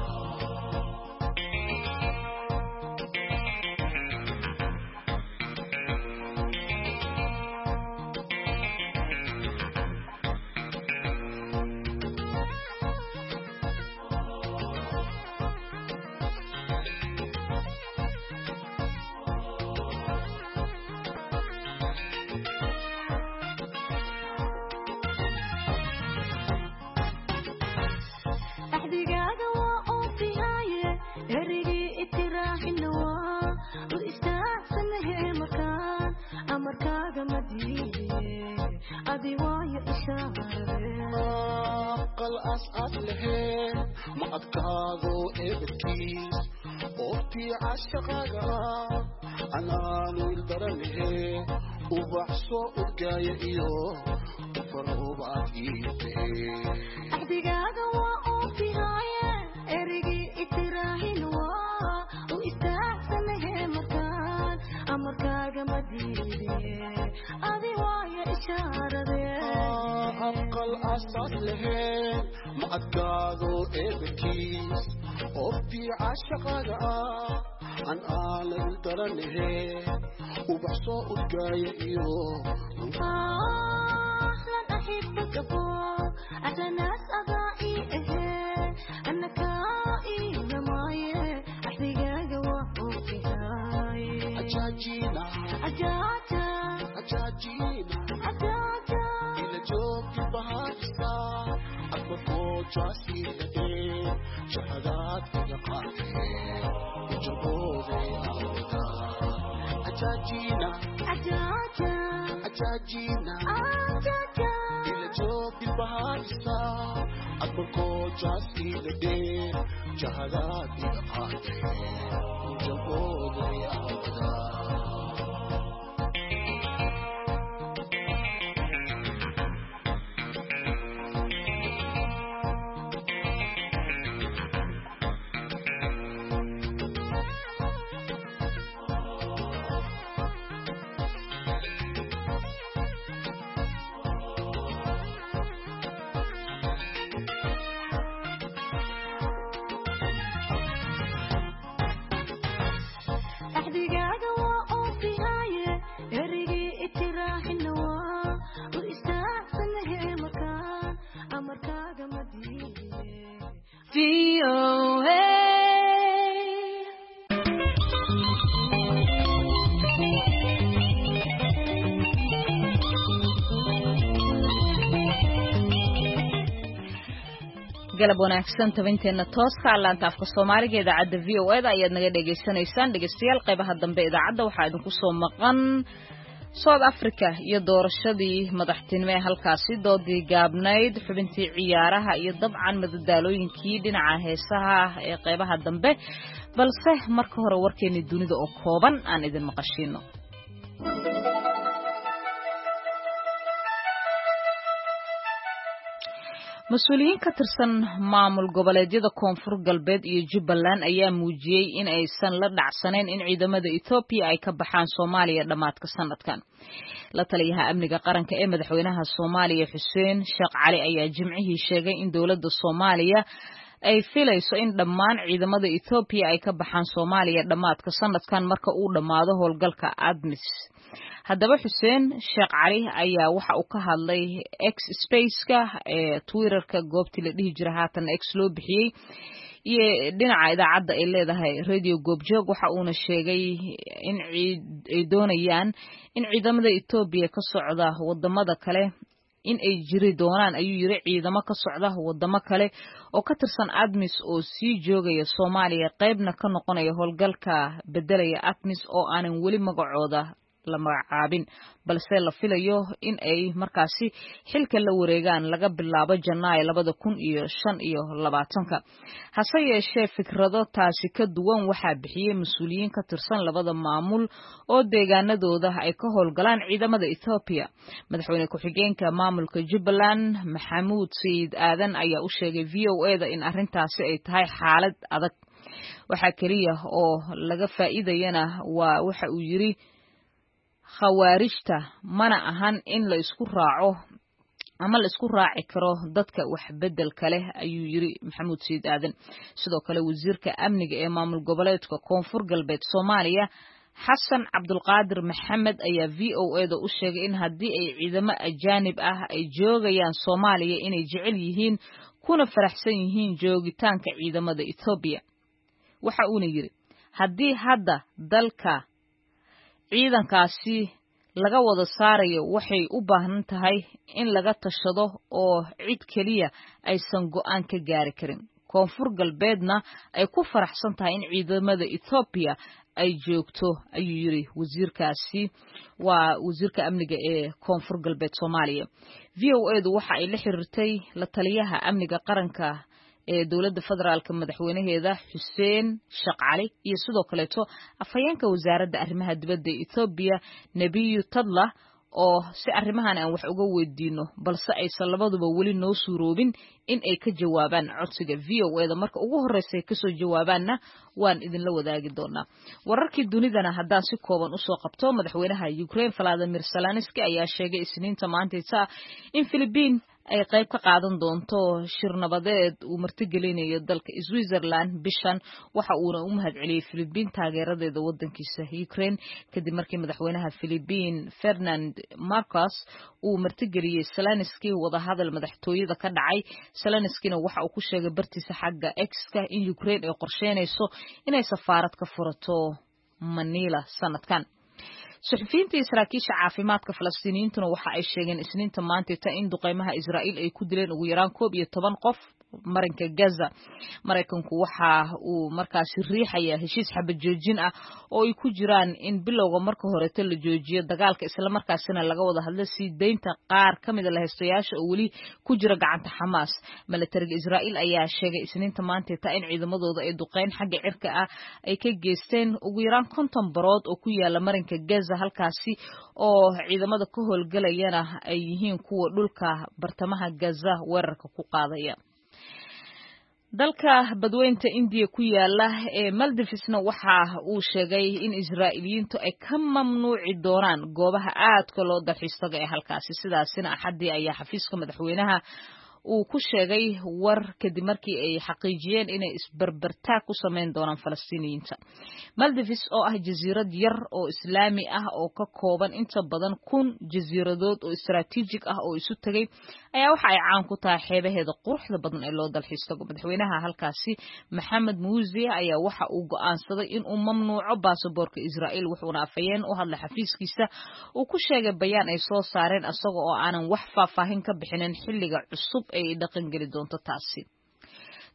قل أسأل لهين ما أتكاغو إبكيس أوتي عشقاقا أنا نويل درنهين وبحصو أرقايا إيو وفروبات إيتي أحدقاقا وأوتي هاي إرقي إتراهين وا وإستحسن هي مكان أمركاقا مديني أدي وايا إشارة أبقى الأساس لهين ما أتقاضوا إبكيس أوتي عشقاقا عن آل الدرنهين وبحصو أرقايا إيو أحلى أحبك أبو أحلى ناس أضائي أنك إيه لماي أحدقاق وأوتي هاي أجاجينا أجاجا أجاجينا أجاجا إلى جوك بهاجسا أبقو جاسي لدي شهادات بقاطي وجبوذي أودا أجاجينا أجاجا أجاجينا أجاجا إلى جوك بهاجسا أبقو جاسي لدي شهادات بقاطي وجبوذي أودا أحدقاق وأوتي galab wanaagsan tabinteena tooska laanta afka Soomaaliga idaacada V O A da ayaad naga dhageysanaysaan dhageystayaal qaybaha dambe idaacada waxa idinku soo maqan South Africa iyo doorashadii madaxtinimo ee halkaasi doodii gaabnayd xubintii ciyaaraha iyo dabcan madadaalooyinkii dhinaca heesaha ee qaybaha dambe balse marka hore warkeeni dunida oo kooban aan idin maqashino mas-uuliyiin ka tirsan maamul goboleedyada koonfur galbeed iyo Jubbaland ayaa muujiyay in aysan la dhacsanayn in ciidamada Ethiopia ay ka baxaan Soomaaliya dhamaadka sanadkan. La taliyaha amniga qaranka ee madaxweynaha Soomaaliya Xuseen Sheekh Cali ayaa jimcihii sheegay in dawladda Soomaaliya ay filayso in dhammaan ciidamada Ethiopia ay ka baxaan Soomaaliya dhamaadka sanadkan marka uu dhamaado howlgalka ADMIS. haddaba Xuseen Sheekh Cali ayaa waxa uu ka hadlay X Space-ka ee Twitter-ka goobtii la dhihi jiray haatan X loo bixiyay iyo dhinaca idaacadda ay leedahay Radio Goobjoog waxa uuna sheegay in ay doonayaan in ciidamada Ethiopia ka socda wadamada kale in ay jiri doonaan ayuu yiri ciidamo ka socda wadamo kale oo ka tirsan ADMIS oo sii joogaya Soomaaliya qaybna ka noqonaya howlgalka bedelaya ADMIS oo aanan weli magacooda la magacaabin balse la filayo in ay markaasi xilka la wareegaan laga bilaabo Janaayo labada kun iyo shan iyo labaatanka hase yeeshee fikrado taasi ka duwan waxaa bixiyay mas'uuliyiin ka tirsan labada maamul oo deegaanadooda ay ka howlgalaan ciidamada Ethiopia madaxweyne ku-xigeenka maamulka Jubbaland Maxamuud Sayid Aadan ayaa u sheegay V O A da in arrintaasi ay tahay xaalad adag waxa kaliya oo laga faa'iidayana waa waxa uu yiri khawaarijta mana ahan in la isku raaco ama la isku raaci karo dadka wax bedel kale ayuu yiri Maxamuud Sayid Aadan sidoo kale wasiirka amniga ee maamul goboleedka koonfur galbeed Soomaaliya Xasan Cabdulqaadir Maxamed ayaa V O A da u sheegay in haddii ay ciidamo ajaanib ah ay joogayaan Soomaaliya inay jecel yihiin kuna faraxsan yihiin joogitaanka ciidamada Ethiopia waxa uu yiri haddii hadda dalka ciidankaasi laga wada saarayo waxay u baahan tahay in laga tashado oo cid kaliya aysan go'aan ka gaari karin koonfur galbeedna ay ku faraxsan tahay in ciidamada Ethiopia ay joogto ayuu yiri wasiirkaasi waa wasiirka amniga ee koonfur galbeed Soomaaliya V O A du waxa ay la xiriirtay la taliyaha amniga qaranka ee dawladda federaalka madaxweynaheeda Xuseen Sheekh Cali iyo sidoo kale to afhayeenka wasaaradda arrimaha dibadda ee Ethiopia Nabiyu Tadla oo si arrimahan aan wax uga weydiino balse aysan labaduba weli noo suuroobin in ay ka jawaabaan codsiga V O A da marka ugu horeysay ka soo jawaabaanna waan idin la wadaagi doonaa wararkii dunidana haddaan si kooban u soo qabto madaxweynaha Ukraine Volodymyr Zelensky ayaa sheegay Isniinta maanta in Philippines ay qayb ka qaadan doonto shir nabadeed uu martigelinayo dalka Switzerland bishan waxa uu u mahadceliyay Philippines taageeradeeda wadankiisa Ukraine kadib markii madaxweynaha Philippines Ferdinand Marcos uu martigeliyay Zelensky wada hadal madaxtooyada ka dhacay Zelenskyna waxa uu ku sheegay bartiisa xagga X-ka in Ukraine ay qorsheynayso inay safaarad ka furato Manila sanadkan suxufiyiinta saraakiisha caafimaadka Falastiiniyiintuna waxa ay sheegeen Isniinta maanta in duqeymaha Israa'iil ay ku dileen ugu yaraan koob iyo toban qof marinka Gaza Mareykanku waxa uu markaasi riixaya heshiis xabad joojin ah oo ay ku jiraan in bilowga marka hore la joojiyo dagaalka isla markaasina laga wada hadlo si deynta qaar kamid ah haystayaasha oo wali ku jira gacanta Hamas militariga Israa'iil ayaa sheegay Isniinta maanta in ciidamadooda ay duqeyn xagga cirka ah ay ka geysteen ugu yaraan konton barood oo ku yaala marinka Gaza halkaasi oo ciidamada ka howlgalayana ay yihiin kuwa dhulka bartamaha Gaza weerarka ku qaadaya dalka badweynta India ku yaala ee Maldives-na waxa uu sheegay in Israa'iiliyiintu ay ka mamnuuci doonaan goobaha aadka loo dalxiis tago ee halkaasi sidaasina axadii ayaa xafiiska madaxweynaha uu ku sheegay war kadib markii ay xaqiijiyeen inay isbarbartaag ku sameyn doonaan Falastiiniyiinta Maldives oo ah jasiirad yar oo islaami ah oo ka kooban inta badan kun jasiiradood oo istaraatiijig ah oo isu tagay ayaa waxa ay caan ku tahay xeebaheeda quruxda badan ee loo dalxiis tago madaxweynaha halkaasi Maxamed Mursi ayaa waxa uu go'aansaday in uu mamnuuco baasaboorka Israa'iil wuxuuna afayeen u hadlay xafiiskiisa uu ku sheegay bayaan ay soo saareen asagoo oo aanan wax faahfaahin ka bixinin xilliga cusub ay dhaqan gali doonto taasi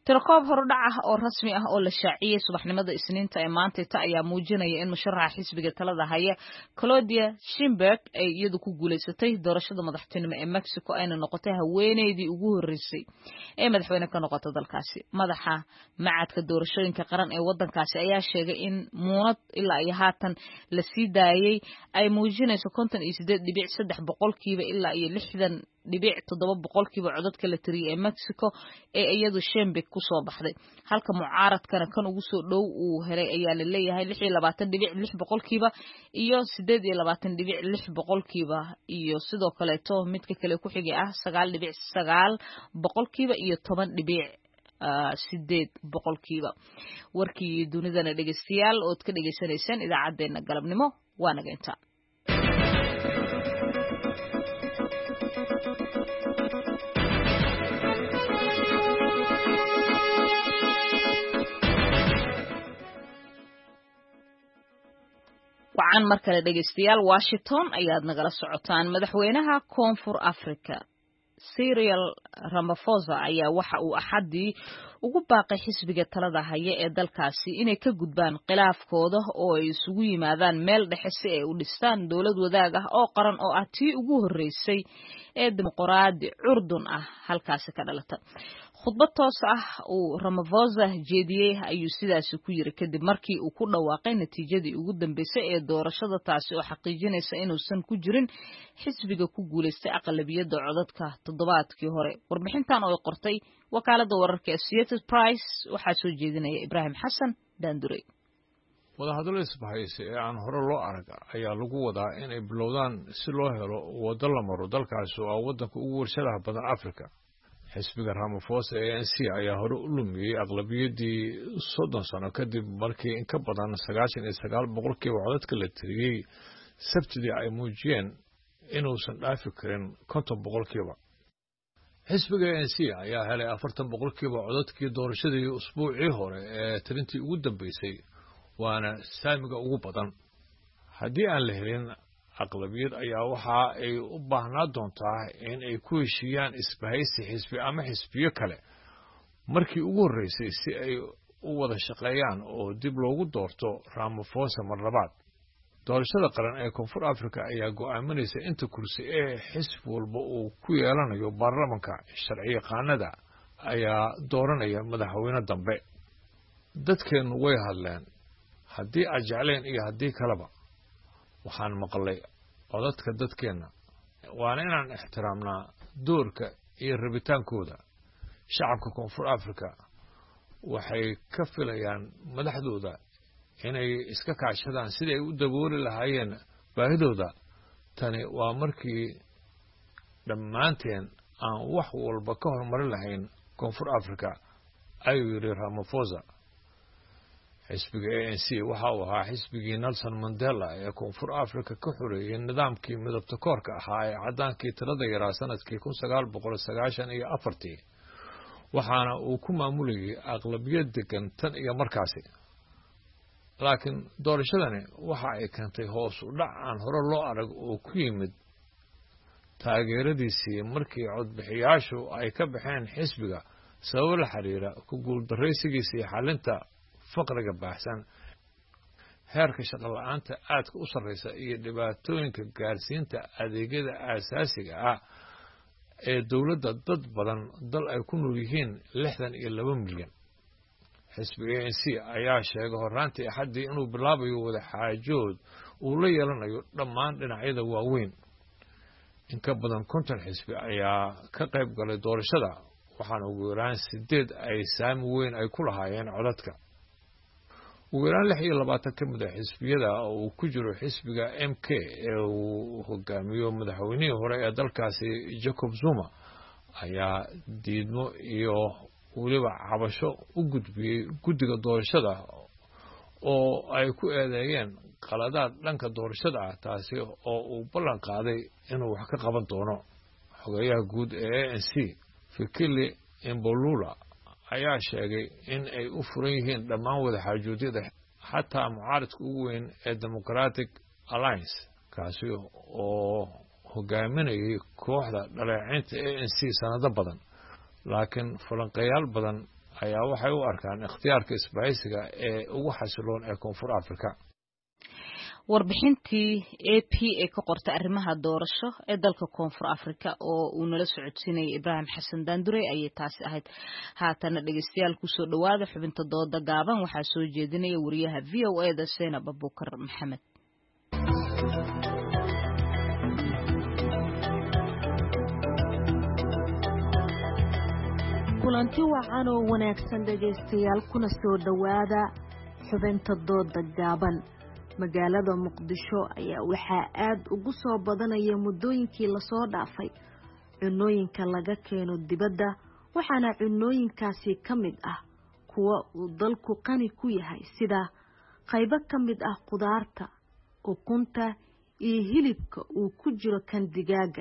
Tirokoob horudhac ah oo rasmi ah oo la shaaciyay subaxnimada Isniinta ee maanta ayaa muujinaya in musharaxa xisbiga talada haya Claudia Sheinbaum ay iyadu ku guuleysatay doorashada madaxtinimo ee Mexico ayna noqotay haweeneydii ugu horeysay ee madaxweyne ka noqota dalkaasi. Madaxa macadka doorashooyinka qaran ee wadankaasi ayaa sheegay in muunad ilaa iyo haatan la sii daayay ay muujinayso konton iyo sideed dhibic saddex boqolkiiba ilaa iyo lixdan dhibic toddoba boqolkiiba codadka la tiriyay ee Mexico ee iyadu Sheinbaum ku soo baxday. Halka mucaaradkana kan ugu soo dhow uu helay ayaa la leeyahay lix iyo labaatan dhibic lix boqolkiiba iyo siddeed iyo labaatan dhibic lix boqolkiiba iyo sidoo kale to midka kale ku xigay ah sagaal dhibic sagaal boqolkiiba iyo toban dhibic sideed boqolkiiba. Warkii dunidana dhageystayaal ood ka dhageysanaysaan idaacadeena galabnimo waa naga inta. Waxaan mar kale dhageystayaal Washington ayaad nagala socotaan. Madaxweynaha Koonfur Afrika Cyril Ramaphosa ayaa waxa uu axadii ugu baaqay xisbiga talada haya ee dalkaasi inay ka gudbaan khilaafkooda oo ay isugu yimaadaan meel dhexe si ay u dhistaan dowlad wadaag ah oo qaran oo ah tii ugu horeysay ee dimuqraadi curdun ah halkaasi ka dhalata. khudbad toos ah uu Ramaphosa jeediyay ayuu sidaas ku yiri kadib markii uu ku dhawaaqay natiijadii ugu dambeysay ee doorashada taasi oo xaqiijinaysa inuusan ku jirin xisbiga ku guuleystay aqlabiyada codadka toddobaadkii hore. Warbixintan oo ay qortay wakaalada wararka Associated Press waxaa soo jeedinaya Ibrahim Xasan Daandurey. wadahadalo isbahaysi ee aan hore loo arag ayaa lagu wadaa in ay bilowdaan si loo helo wado la maro dalkaasi oo ah wadanka ugu warshadaha badan Afrika. xisbiga Ramaphosa ee A N C ayaa hore u lumiyay aqlabiyadii soddon sano kadib markii in ka badan sagaashan iyo sagaal boqolkiiba codadka la tiriyay sabtidii ay muujiyeen inuusan dhaafi karin konton boqolkiiba. xisbiga A N C ayaa helay afartan boqolkiiba codadkii doorashadii usbuucii hore ee tirintii ugu dambeysay waana saamiga ugu badan. haddii aan la helin aqlabiyad ayaa waxa ay u baahnaa doontaa in ay ku heshiiyaan isbahaysi xisbi ama xisbiyo kale markii ugu horeysay si ay u wada shaqeeyaan oo dib loogu doorto Ramaphosa mar labaad. doorashada qaran ee Koonfur Afrika ayaa go'aaminaysa inta kursi ee xisbi walba uu ku yeelanayo baarlamaanka. sharci yaqaanada ayaa dooranaya madaxweyne dambe. dadkeenu way hadleen haddii aad jecleen iyo haddii kaleba. waxaan maqlay codadka dadkeena waana inaan ixtiraamnaa doorka iyo rabitaankooda. shacabka Koonfur Afrika waxay ka filayaan madaxdooda inay iska kaashadaan sidii ay u dabooli lahaayeen baahidooda. tani waa markii dhammaanteen aan wax walba ka hormarin lahayn Koonfur Afrika ayuu yiri Ramaphosa. xisbiga A N C waxa uu ahaa xisbigii Nelson Mandela ee Koonfur Afrika ka xoreeyay nidaamkii midabta koorka ahaa ee cadaankii talada yaraa sanadkii kun sagaal boqol sagaashan iyo afartii waxaana uu ku maamulayay aqlabiyad degan tan iyo markaasi. laakiin doorashadani waxa ay keentay hoos u dhac aan hore loo arag oo ku yimid taageeradiisii markii codbixiyaashu ay ka baxeen xisbiga sabab la xiriira ku guuldarraysigiisii xalinta faqriga baahsan, heerka shaqo la'aanta aadka u sarreysa iyo dhibaatooyinka gaarsiinta adeegyada aasaasiga ah ee dowladda dad badan dal ay ku nool yihiin lixdan iyo laba milyan. xisbiga A N C ayaa sheegay horraantii axaddii inuu bilaabayo wada xaajood uu la yeelanayo dhammaan dhinacyada waaweyn. in ka badan konton xisbi ayaa ka qayb galay doorashada waxaana ugu yaraan sideed ay saami weyn ay ku lahaayeen codadka. ugu yaraan lix iyo labaatan ka mid ah xisbiyada uu ku jiro xisbiga M K ee uu hogaamiyo madaxweynihii hore ee dalkaasi Jacob Zuma ayaa diidmo iyo weliba cabasho u gudbiyey guddiga doorashada oo ay ku eedeeyeen qaladaad dhanka doorashada ah taasi oo uu ballan qaaday inuu wax ka qaban doono. xogayaha guud ee A N C Fikile Mbalula ayaa sheegay in ay u furan yihiin dhammaan wada xaajoodiyada xataa mucaaradka ugu weyn ee Democratic Alliance kaasi oo hogaaminayay kooxda dhaleecaynta A N C sanado badan. laakiin falanqeeyaal badan ayaa waxay u arkaan ikhtiyaarka isbahaysiga ee ugu xasiloon ee koonfur afrika. warbixintii A P ee ka qortay arrimaha doorasho ee dalka koonfur afrika oo uu nala socodsiinayay Ibraahim Xasan Daandure ayay taasi ahayd. haatana dhegeystayaal ku soo dhawaada xubinta dooda gaaban waxaa soo jeedinaya wariyaha V O A da Seenab Abubakar Maxamed. kulanti wacan oo wanaagsan dhegeystayaal kuna soo dhawaada xubinta dooda gaaban. magaalada Muqdisho ayaa waxaa aad ugu soo badanaya muddooyinkii la soo dhaafay cunooyinka laga keeno dibadda, waxaana cunooyinkaasi ka mid ah kuwa uu dalku qani ku yahay sida qaybo ka mid ah qudaarta, ukunta iyo hilibka uu ku jiro kan digaaga.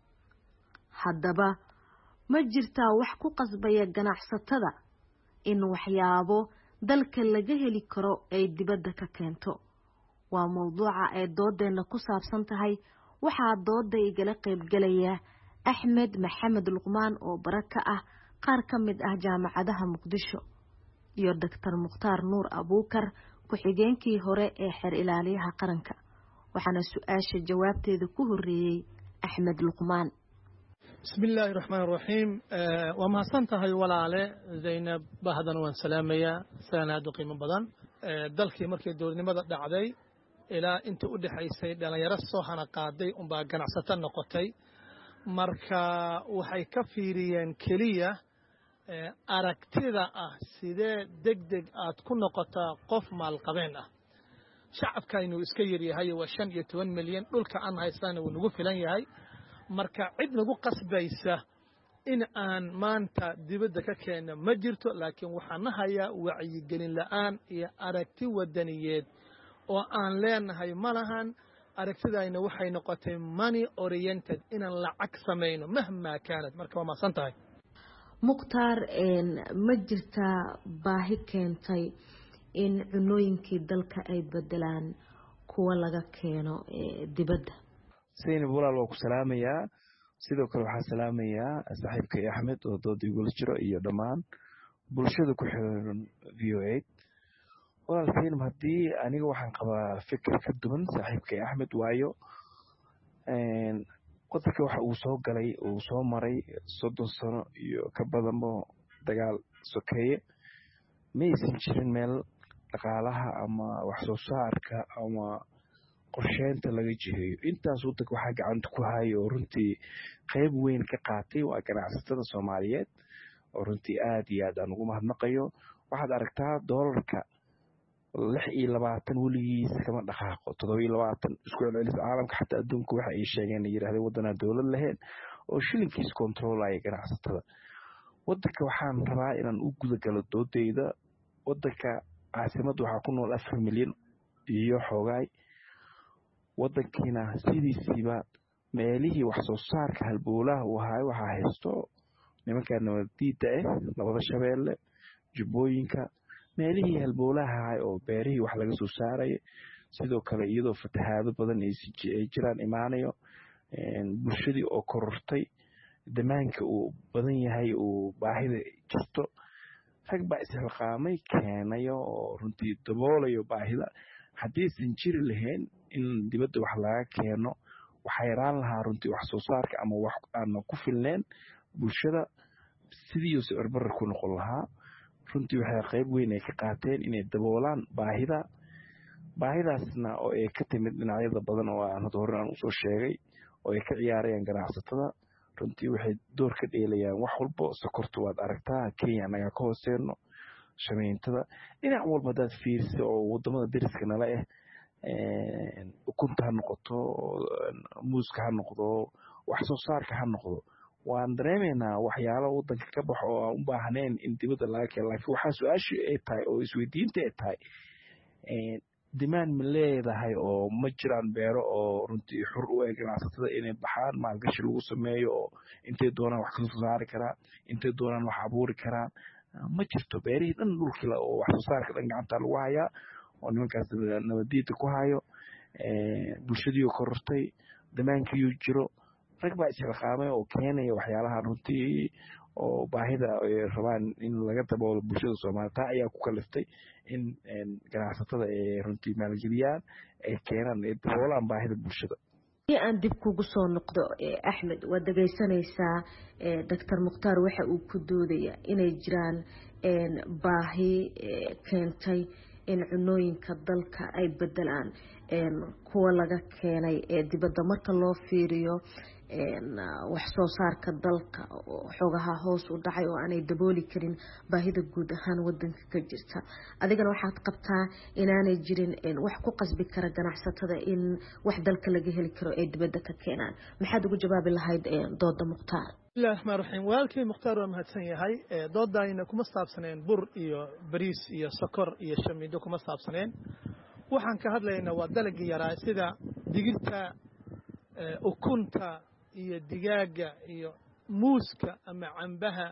haddaba ma jirtaa wax ku qasbaya ganacsatada in waxyaabo dalka laga heli karo ay dibadda ka keento? waa mowduuca ay doodeena ku saabsan tahay. waxaa dooda igala qaybgalaya Axmed Maxamed Luqmaan oo baraka ah qaar ka mid ah jaamacadaha Muqdisho iyo Doctor Mukhtaar Nuur Abuukar ku-xigeenkii hore ee xeer ilaaliyaha qaranka. waxaana su-aasha jawaabteeda ku horeeyay Axmed Luqmaan. bismillaahi raxmaani raxiim. waa mahadsantahay walaale Zaynab bahdan waan salaamayaa sanaad qiimo badan. dalkii markii dowladnimada dhacday ilaa inta u dhaxaysay dhalinyaro soo hana qaaday unbaa ganacsato noqotay. marka waxay ka fiiriyeen keliya aragtida ah sidee degdeg aad ku noqotaa qof maalqabeen ah. shacabkaynu iska yaryahay waa shan iyo toban milyan, dhulka aan haystaan wuu nagu filan yahay. marka cid nagu qasbaysa in aan maanta dibadda ka keenno ma jirto, laakiin waxaan nahayaa wacyigelin la'aan iyo aragti wadaniyeed oo aan leenahay ma lahan. aragtidayna waxay noqotay money oriented inaan lacag samayno mahmaa kaanad. marka waa maasan tahay. Mukhtaar, ma jirtaa baahi keentay in cunooyinkii dalka ay bedelaan kuwa laga keeno dibadda? Zaynab walaal waa ku salaamayaa. sidoo kale waxaan salaamayaa saaxiibkay Axmed oo dooda igula jiro iyo dhammaan bulshada ku xiran V O A. walaal Zaynab, haddii aniga waxaan qabaa fikir ka duwan saaxiibkay Axmed, waayo wadanka waxa uu soo galay uu soo maray soddon sano iyo ka badanba dagaal sokeeye. ma aysan jirin meel dhaqaalaha ama wax soo saarka ama qorsheynta laga jiheeyo. intaas wadanka waxaa gacanta ku haya oo runtii qayb weyn ka qaatay waa ganacsatada Soomaaliyeed oo runtii aad iyo aad aan ugu mahadnaqayo. waxaad aragtaa doolarka lix iyo labaatan weligiis kama dhaqaaqo, toddoba iyo labaatan isku celcelis caalamka xataa adduunka waxa ay sheegeen yiraahdeen wadanaa dowlad lahayn oo shilinkiis controlaya ganacsatada. wadanka waxaan rabaa inaan u guda galo doodayda. wadanka caasimada waxaa ku nool afar milyan iyo xoogaay. wadankiina sidiisiiba meelihii wax soo saarka halbowlaha uu ahaa waxaa haysto nimanka nabadiida ah, labada shabeelle, jubbooyinka, meelihii halbowlaha ahaa oo beerihii wax laga soo saaraya. sidoo kale iyadoo fatahaado badan ay jiraan imaanayo, bulshadii oo korortay, damaanka uu badan yahay, uu baahida jirto. rag baa isxilqaamay keenayo oo runtii daboolayo baahida. haddiisan jiri lahayn in dibadda wax laga keeno waxaa yaraan lahaa runtii wax soo saarka ama wax aan ku filneen bulshada, sidii si cirbar ku noqon lahaa. runtii waxay qayb weyn ay ka qaateen inay daboolaan baahida. baahidaasna oo ay ka timid dhinacyada badan oo aan hore aan usoo sheegay oo ay ka ciyaarayaan ganacsatada. runtii waxay door ka dheelayaan wax walba. sokorta waad aragtaa Kenya naga ka hooseeno, shamiintada dhinac walba hadaad fiirso oo wadamada deriska nala ah, ukunta ha noqoto, muuska ha noqdo, wax soo saarka ha noqdo, waan dareemaynaa waxyaalo wadanka ka baxo oo aan u baahnayn in dibadda laga keeno. laakiin waxaa su-aashu ay tahay oo isweydiinta ay tahay demand ma leedahay oo ma jiraan beero oo runtii xur u eg ganacsatada inay baxaan maalgashi lagu sameeyo oo intay doonaan wax kasoo saari karaan, intay doonaan wax abuuri karaan. ma jirto. beerihii dhan dhulkila oo wax soo saarka dhan gacanta lagu hayaa oo nimankaas nabadiida ku hayo. bulshadii korortay, damaankiiyu jiro, rag baa isxilqaamay oo keenaya waxyaalaha runtii oo baahida ay rabaan in laga daboolo bulshada Soomaaliyeed taa ayaa ku kaliftay in ganacsatada ay runtii maalgeliyaan ay keenaan ay daboolaan baahida bulshada. aan dib kugu soo noqdo Axmed waa dhageysanaysaa Doctor Mukhtaar waxa uu ku doodaya inay jiraan baahi keentay in cunooyinka dalka ay bedelaan kuwa laga keenay ee dibadda marka loo fiiriyo wax soo saarka dalka xogaha hoos u dhacay oo aanay dabooli karin baahida guud ahaan wadanka ka jirta adigana waxaad qabtaa inaanay jirin wax ku qasbi kara ganacsatada in wax dalka laga heli karo ee dibadda ka keenaan maxaad ugu jawaabi lahayd dooda Mukhtaar bismillaahir rahmaanir rahiim walaalkay Mukhtaar waa mahadsan yahay doodayna kuma saabsaneen bur iyo bariis iyo sokor iyo shamiindo kuma saabsaneen waxaan ka hadlaynaa waa dalag yaraa sida digirta ukunta iyo digaaga iyo muuska ama cambaha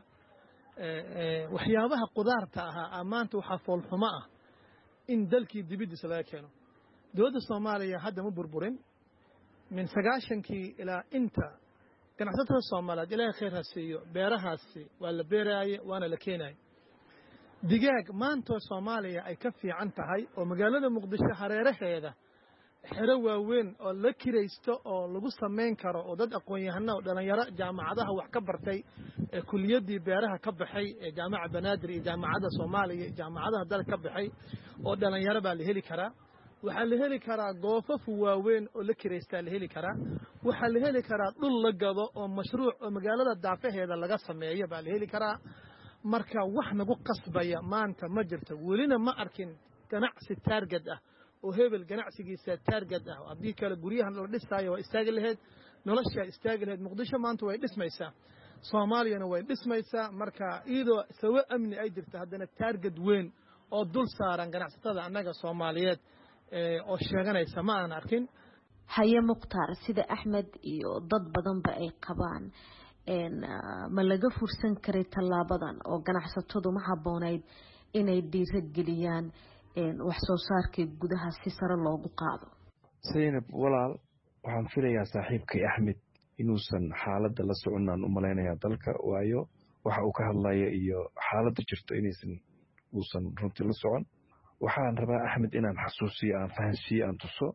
waxyaabaha qudaarta ah maanta waxa foolxumo ah in dalkii dibadiisa laga keeno dowladda Soomaaliya hadda ma burburin min sagaashankii ilaa inta ganacsatada Soomaaliyeed ilaahay khayr ha siiyo beerahaasi waa la beeraayay waana la keenay digaag maanta Soomaaliya ay ka fiican tahay oo magaalada Muqdisho hareeraheeda xero waaweyn oo la kiraysto oo lagu sameyn karo oo dad aqoon-yahano dhalinyaro jaamacadaha wax ka bartay ee kuliyadii beeraha ka baxay ee jaamacada Banaadir iyo jaamacada Soomaaliya jaamacadaha dalka ka baxay oo dhalinyaro baa la heli karaa waxa la heli karaa goofaf waaweyn oo la kiraysta la heli karaa waxa la heli karaa dhul la gado oo mashruuc oo magaalada daafaheeda laga sameeyo baa la heli karaa marka wax nagu qasbaya maanta ma jirto welina ma arkin ganacsi target ah oo hebel ganacsigiisa target ah haddii kale guryahan la dhisaayo waa istaagi lahayd nolosha istaagi lahayd Muqdisho maanta way dhismaysaa Soomaaliyana way dhismaysaa marka iyadoo sawa amni ay jirto haddana target weyn oo dul saaran ganacsatada annaga Soomaaliyeed oo sheeganaysa ma aan arkin haye Mukhtaar sida Axmed iyo dad badan ba ay qabaan ma laga fursan karay talaabadan oo ganacsatadu ma haboonayd inay dhiirigeliyaan wax soo saarkii gudaha si sare loogu qaado Zainab walaal waxaan filayaa saaxiibkay Axmed inuusan xaaladda la soconaan u maleynayaa dalka waayo waxa uu ka hadlaya iyo xaaladda jirto inaysan uusan runtii la socon waxaan rabaa Axmed inaan xasuusiyo aan fahansiyo aan tuso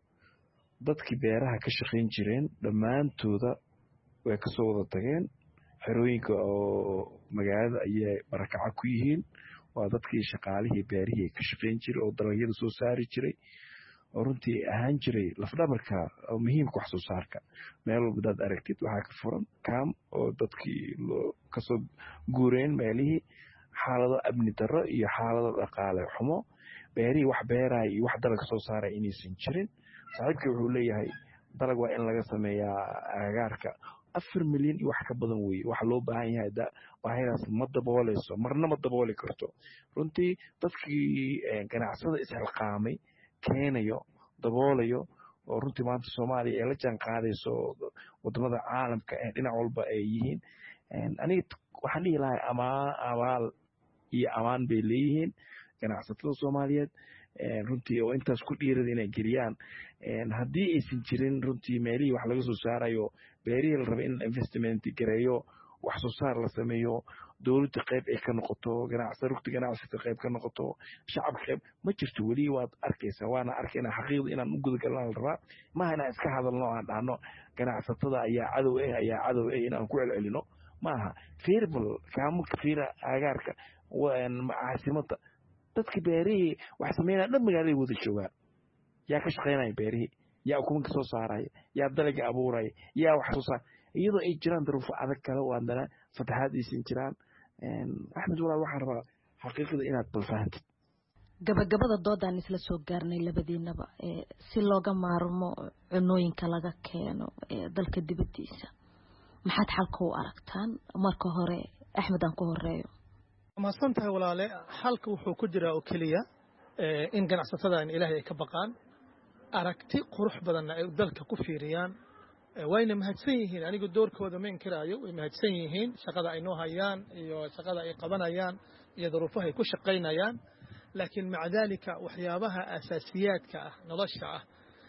dadkii beeraha ka shaqayn jireen dhammaantooda way ka soo wada tageen xerooyinka oo magaalada ayay barakaca ku yihiin waa dadkii shaqaalihii beerihii ka shaqayn jiray oo dalagyada soo saari jiray oo runtii ahaan jiray lafdhabarka oo muhiimka wax soo saarka meel walba dad aragtid waxaa ka furan kaam oo dadkii ka soo guureen meelihii xaalado amni darro iyo xaalado dhaqaale xumo beerihii wax beeraay iyo wax dalag soo saaray inaysan jirin saaxiibkii wuxuu leeyahay dalag waa in laga sameeyaa agagaarka afar milyan iyo wax ka badan weeye waxa loo baahan yahay baahidaas ma daboolayso marna ma dabooli karto runtii dadkii ganacsada isxilqaamay keenayo daboolayo oo runtii maanta Soomaaliya ee la jaan qaadayso wadamada caalamka ee dhinac walba ay yihiin aniga waxaan dhihi lahaa amaan abaal iyo amaan bay leeyihiin ganacsatada Soomaaliyeed runtii oo intaas ku dhiirada inay geliyaan haddii aysan jirin runtii meelihii wax laga soo saarayo beerihii la raba in investment gareeyo wax soo saar la sameeyo dowladda qayb ay ka noqoto ganacsatada rugta ganacsiga qayb ka noqoto shacabka qayb ma jirto weli waad arkaysaa waana arkaynaa xaqiiqda inaan u gudagalnaa la rabaa maaha inaan iska hadalno aan dhahno ganacsatada ayaa cadow eh ayaa cadow eh inaan ku celcelino maaha fiirbal kaamulka fiira agaarka caasimada dadka beerihii wax sameynaya dhan magaalada wada joogaan yaa ka shaqeynaya beerihii yaa ukumanka soo saaraya yaa dalaga abuuraya yaa wax soo saar iyadoo ay jiraan daruufo adag kale oo haddana fatahaad aysan jiraan Axmed walaal waxaan rabaa xaqiiqada inaad balfahantid gabagabada doodaan isla soo gaarnay labadiinaba si looga maarmo cunooyinka laga keeno dalka dibadiisa maxaad xalka u aragtaan marka hore Axmed aan ku horeeyo ma santahay walaale xalka wuxuu ku jiraa oo kaliya in ganacsatada in Ilaahay ka baqaan aragti qurux badan ay dalka ku fiiriyaan wayna mahadsan yihiin anigu doorkooda ma inkiraayo way mahadsan yihiin shaqada ay noo hayaan iyo shaqada ay qabanayaan iyo duruufaha ay ku shaqaynayaan laakiin maca dalika waxyaabaha asaasiyaadka ah nolosha ah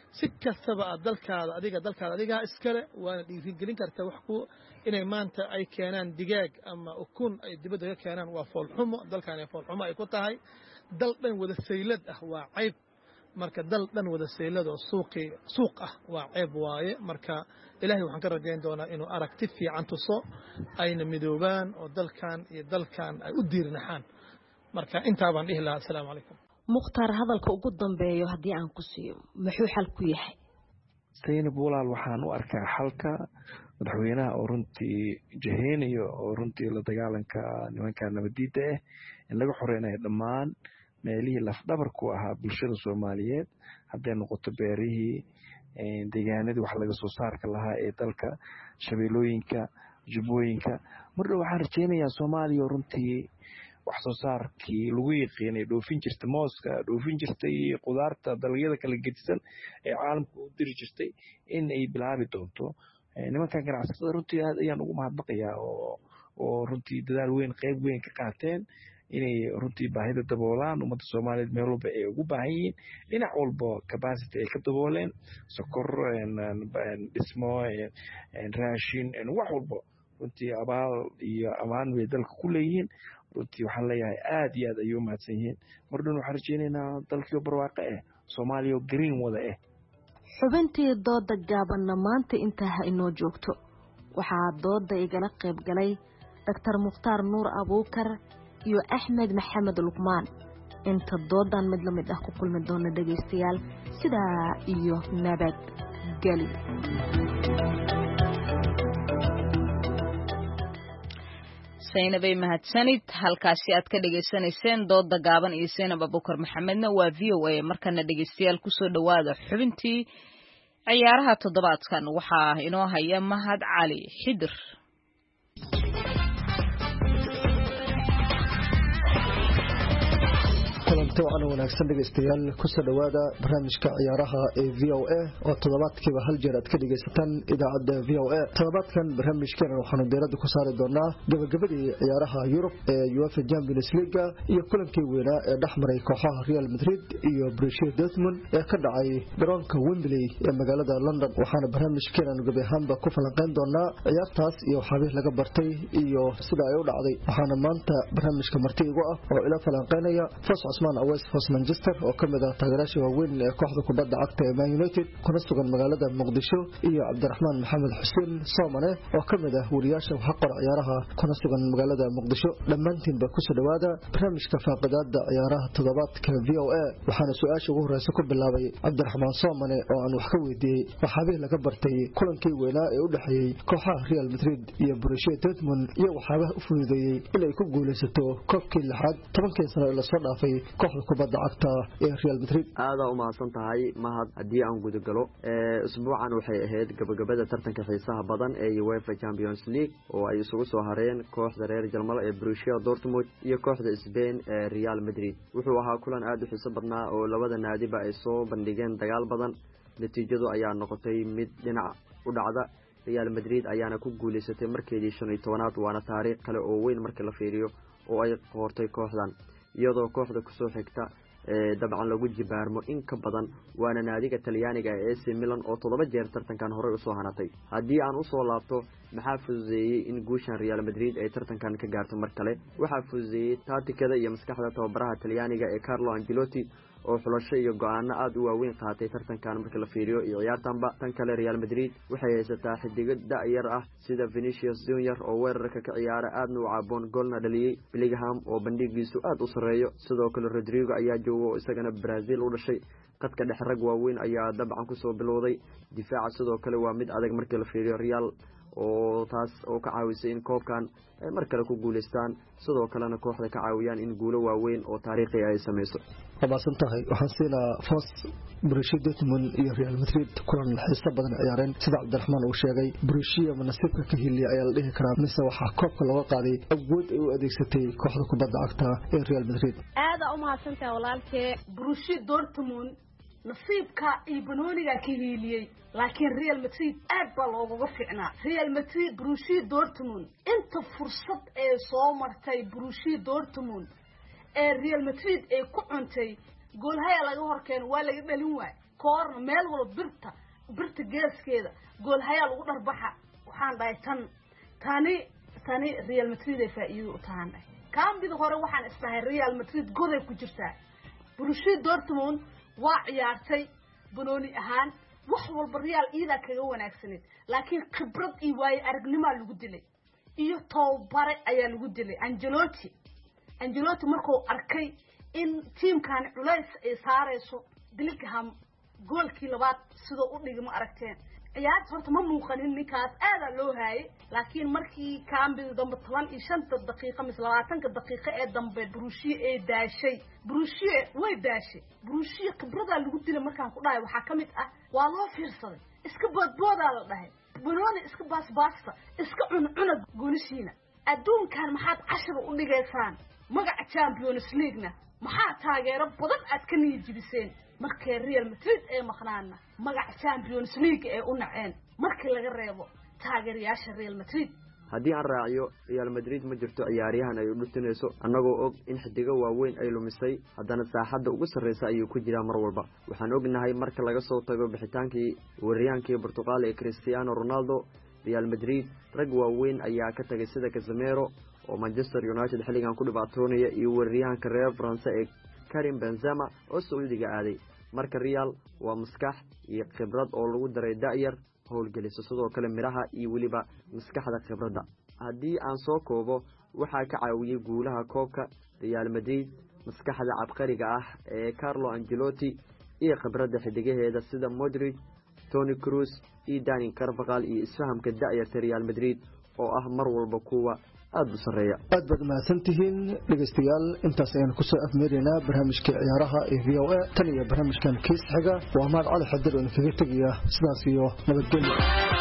si kastaba aad dalkaada adiga dalkaada adigaa iskale waana dhiirigelin karta wax ku inay maanta ay keenaan digaag ama ukun ay dibadda ka keenaan waa foolxumo dalkan ay foolxumo ay ku tahay dal dhan wada saylad ah waa cayb marka dal dhan wada saylad oo suuqi suuq ah waa cayb waaye marka ilaahay waxaan ka rajayn doonaa inuu aragti fiican tuso ayna midoobaan oo dalkan iyo dalkan ay u diirnaxaan marka intaa baan dhihi lahaa assalaamu calaykum mukhtaar hadalka ugu dambeeyo haddii aan ku siiyo muxuu xal ku yahay zaynab walaal waxaan u arkaa xalka madaxweynaha oo runtii jaheynayo oo runtii la dagaalanka nimanka nabadiida ah in laga xoreynayo dhammaan meelihii lafdhabarku ahaa bulshada soomaaliyeed hadday noqoto beerihii deegaanadii wax laga soo saarka lahaa ee dalka shabeelooyinka jubbooyinka mardhow waxaan rajeynayaa soomaaliya oo runtii wax soo saarkii lagu yiqiinay dhoofin jirta mooska dhoofin jirtay qudaarta dalagyada kala gedisan ee caalamka u diri jirtay in ay bilaabi doonto nimankan ganacsatada runtii aad ayaan ugu mahadnaqayaa oo oo runtii dadaal weyn qayb weyn ka qaateen inay runtii baahida daboolaan ummadda soomaaliyeed meel walba ay ugu baahan yihiin dhinac walba capacity ay ka dabooleen sokor dhismo raashin wax walba runtii abaal iyo amaan bay dalka ku leeyihiin runtii waxaan leeyahay aad iyo aad ayay u mahadsan yihiin mar dhan waxaan rajeynaynaa dalkiio barwaaqo ah soomaaliya oo green wada ah xubintii dooda gaabanna maanta intaa ha inoo joogto waxaa dooda igala qayb galay doctor mukhtaar nuur abuukar iyo axmed maxamed luqmaan inta doodan mid la mid ah ku kulmi doona dhegaystayaal sidaa iyo nabad geli saynabay mahadsanid halkaasi aad ka dhegaysanayseen dooda gaaban iyo Zaynab Abuukar Maxamedna waa V O A markana dhegaystayaal ku soo dhawaada xubintii ciyaaraha toddobaadkan waxaa inoo haya Mahad Cali Xidir kulanti wacan wanaagsan dhegaystayaal kusoo dhawaada barnaamijka ciyaaraha ee V O A oo toddobaadkiiba hal jeer aad ka dhegaysataan idaacadda V O A toddobaadkan barnaamijkeena waxaanu diiradda ku saari doonaa gabagabadii ciyaaraha Yurub ee UEFA Champions League iyo kulankii weynaa ee dhexmaray kooxaha Real Madrid iyo Borussia Dortmund ee ka dhacay garoonka Wembley ee magaalada London waxaana barnaamijkeena gabi ahaanba ku falanqeyn doonaa ciyaartaas iyo waxyaabihii laga bartay iyo sida ay u dhacday waxaana maanta barnaamijka marti igu ah oo ila falanqeynaya Fos Usman Aweys Fos Manchester oo kamid ah taageerayaasha waaweyn ee kooxda kubadda cagta ee Man United kuna sugan magaalada Muqdisho iyo Cabdiraxmaan Maxamed Xuseen Soomane oo kamid ah wariyaasha waxa qor ciyaaraha kuna sugan magaalada Muqdisho dhammaantiinba ku soo dhawaada barnaamijka faaqadaada ciyaaraha toddobaadka V O A waxaana su'aasha ugu horeysa ku bilaabay Cabdiraxmaan Soomane oo aan wax ka weydiiyay waxaabihii laga bartay kulankii weynaa ee u dhaxeeyay kooxaha Real Madrid iyo Borussia Dortmund iyo waxyaabaha u fududeeyay inay ku guuleysato koobkii lixaad tobankii sano ee la soo dhaafay kooxda kubadda cagta ee Real Madrid aad u mahadsan tahay mahad hadii aan guda galo ee usbuucan waxay ahayd gabagabada tartanka xiisaha badan ee UEFA Champions League oo ay isugu soo hareen kooxda reer Jarmal ee Borussia Dortmund iyo kooxda Spain ee Real Madrid wuxuu ahaa kulan aad u xiiso badnaa oo labada naadiba ay soo bandhigeen dagaal badan natiijadu ayaa noqotay mid dhinac u dhacda Real Madrid ayaana ku guuleysatay markeedii shan iyo tobanaad waana taariikh kale oo weyn marka la fiiriyo oo ay qoortay kooxdan iyadoo kooxda ku soo xigta ee dabcan lagu jibaarmo in ka badan waana naadiga Talyaaniga ee A C Milan oo todoba jeer tartankan hore u soo hanatay hadii aan u soo laabto maxaa fududeeyay in guushan Real Madrid ay tartankan ka gaarto mar kale waxa fududeeyay tacticada iyo maskaxda tababaraha Talyaaniga ee Carlo Ancelotti oo xulasho iyo go'aano aad u waaweyn qaatay tartankan marka la fiiriyo iyo ciyaartanba tan kale Real Madrid waxay haysataa xidiga da'yar ah sida Vinicius Junior oo weerarka ka ciyaara aadna u caaboon goolna dhaliyay Bellingham oo bandhigiisu aad u sareeyo sidoo kale Rodrigo ayaa joogo isagana Brazil u dhashay qadka dhex rag waaweyn ayaa dabcan ku soo bilowday difaaca sidoo kale waa mid adag marka la fiiriyo Real oo taas oo ka caawisay in koobkan ay mar kale ku guuleystaan sidoo kalena kooxda ka caawiyaan in guulo waaweyn oo taariikhi ay sameeyso xabaasan tahay waxaan siinaa Fos Borussia Dortmund iyo Real Madrid kulan xiiso badan ciyaareen sida Cabdiraxmaan uu sheegay Borussia manasibka ka hiliya ayaa la dhihi karaa mise waxa koobka laga qaaday awood ay u adeegsatay kooxda kubadda cagta ee Real Madrid aad u mahadsantahay walaalkee Borussia Dortmund nasiibka iyo banooniga ka hiliyay laakiin Real Madrid aad baa looga fiicnaa Real Madrid Borussia Dortmund inta fursad ee soo martay Borussia Dortmund ee Real Madrid ay ku cuntay gool haya laga horkeen waa laga dhalin waay koorna meel walba birta birta geeskeeda gool hayaa lagu dharbaxa waxaan dhahay tan tani tani Real Madrid ay faa'iido u tahan kaambida hore waxaan isdahay Real Madrid goday ku jirtaa Borussia Dortmund waa ciyaartay banooni ahaan wax walba Real ida kaga wanaagsaneed laakiin khibrad iyo waay aragnimo lagu dilay iyo toobare ayaa lagu dilay Ancelotti Ancelotti markuu arkay in teamkan culays ay saarayso Bellingham goolkii labaad sidoo u dhigmo aragteen ciyaarta horta ma muuqanin ninkaas aad loo haayay laakiin markii kaambida dambe toban iyo shan daqiiqo mis labaatan daqiiqo ee dambe Borussia ay daashay Borussia way daashay Borussia khibrada lagu dilay markaan ku dhahay waxa kamid ah waa loo fiirsaday iska boodbooda la dhahay banooni iska baas baasta iska cuncuna goolishiina adduunkan maxaad cashar u dhigaysaan magaca Champions League-na maxaa taageero badan aad ka niyadjibiseen markay Real Madrid ay maqnaana magaca Champions League ee u naceen markii laga reebo taageerayaasha Real Madrid haddii aan raaciyo Real Madrid ma jirto ciyaaryahan ay u dhuftinayso annagoo og in xidiga waaweyn ay lumisay haddana saaxadda ugu sarreysa ayuu ku jiraa mar walba waxaan ognahay marka laga soo tago bixitaankii weeraryahankii Portugal ee Cristiano Ronaldo Real Madrid rag waaweyn ayaa ka tagay sida Casemiro oo Manchester United xilligan ku dhibaatoonaya iyo weeraryahanka reer France ee Karim Benzema oo Sacuudiga aaday marka Real waa maskax iyo khibrad oo lagu daray da'yar howlgeliso sidoo kale miraha iyo waliba maskaxda khibradda haddii aan soo koobo waxa ka caawiyay guulaha koobka Real Madrid maskaxda cabqariga ah ee Carlo Ancelotti iyo khibradda xidigaheeda sida Modric Toni Kroos iyo Dani Carvajal iyo isfahamka da'yarta Real Madrid oo ah mar walba kuwa aad u sareeya aad baad mahadsantihiin dhegeystayaal intaas ayaan ku soo afmeeraynaa barnaamijka ciyaaraha ee V O A tan iyo barnaamijkan kiis xiga waa Mahad Cali Xadir oo kaga tagaya sidaas iyo nabadgelyo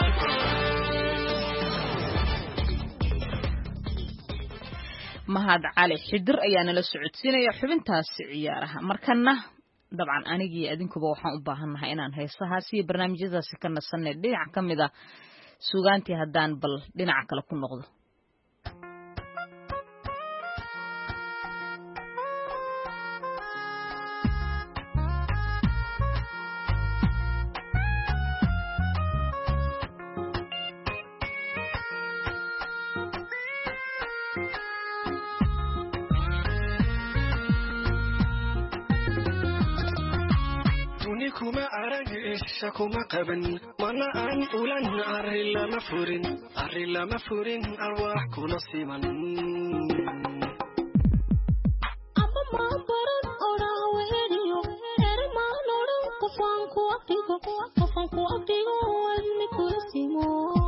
Mahad Cali Xadir ayaa nala socodsiinaya xubintaas ciyaaraha markana dabcan anigii adinkuba waxaan u baahanahay inaan heesahaas iyo barnaamijyadaasi ka nasanay dhinac kamid ah suugaantii haddaan bal dhinaca kale ku noqdo kuma qaban mana aan ulan arila ma furin arila ma furin arwaax kula siman aba ma baran ora weeriyo erma loro qofan ku aqigo qofan ku aqigo wadni kula simo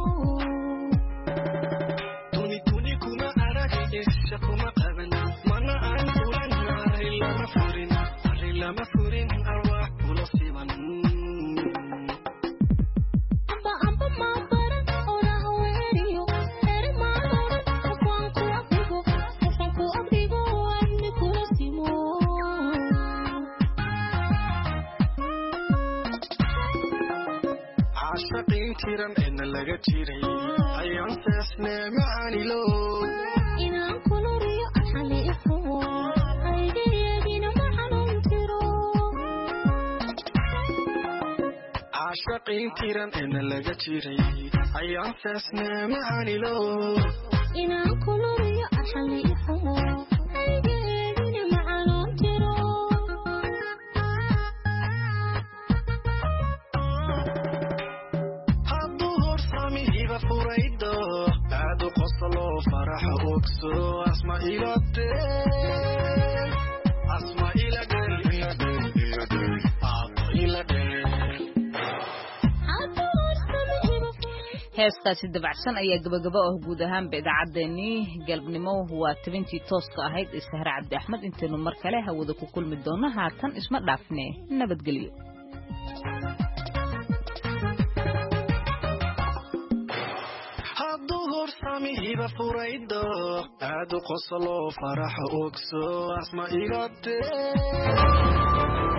tuni tuni kuma arag isha kuma qaban mana aan ulan arila ma furin arila ma furin arwaax kula siman tiran en laga jiray ayaan taasne macaanilo inaan kuluriyo xali ifumo aygeeyadina maxanuun tiro caashaqin tiran en laga jiray ayaan taasne macaanilo inaan kuluriyo xali ifumo aygeeyadina maxanuun tiro furaydo aad qoslo farax ogso asma ilate asma ilade heestaasi dabacsan ayaa gabagabo ah guud ahaanba idaacaddeenii galabnimo waa tabintii tooska ahayd ee Sahra Cabdi Axmed intaynu mar kale hawada ku kulmi doono haatan isma dhaafne nabadgelyo samihiba furaydo aad qoslo farax ogso asma ilate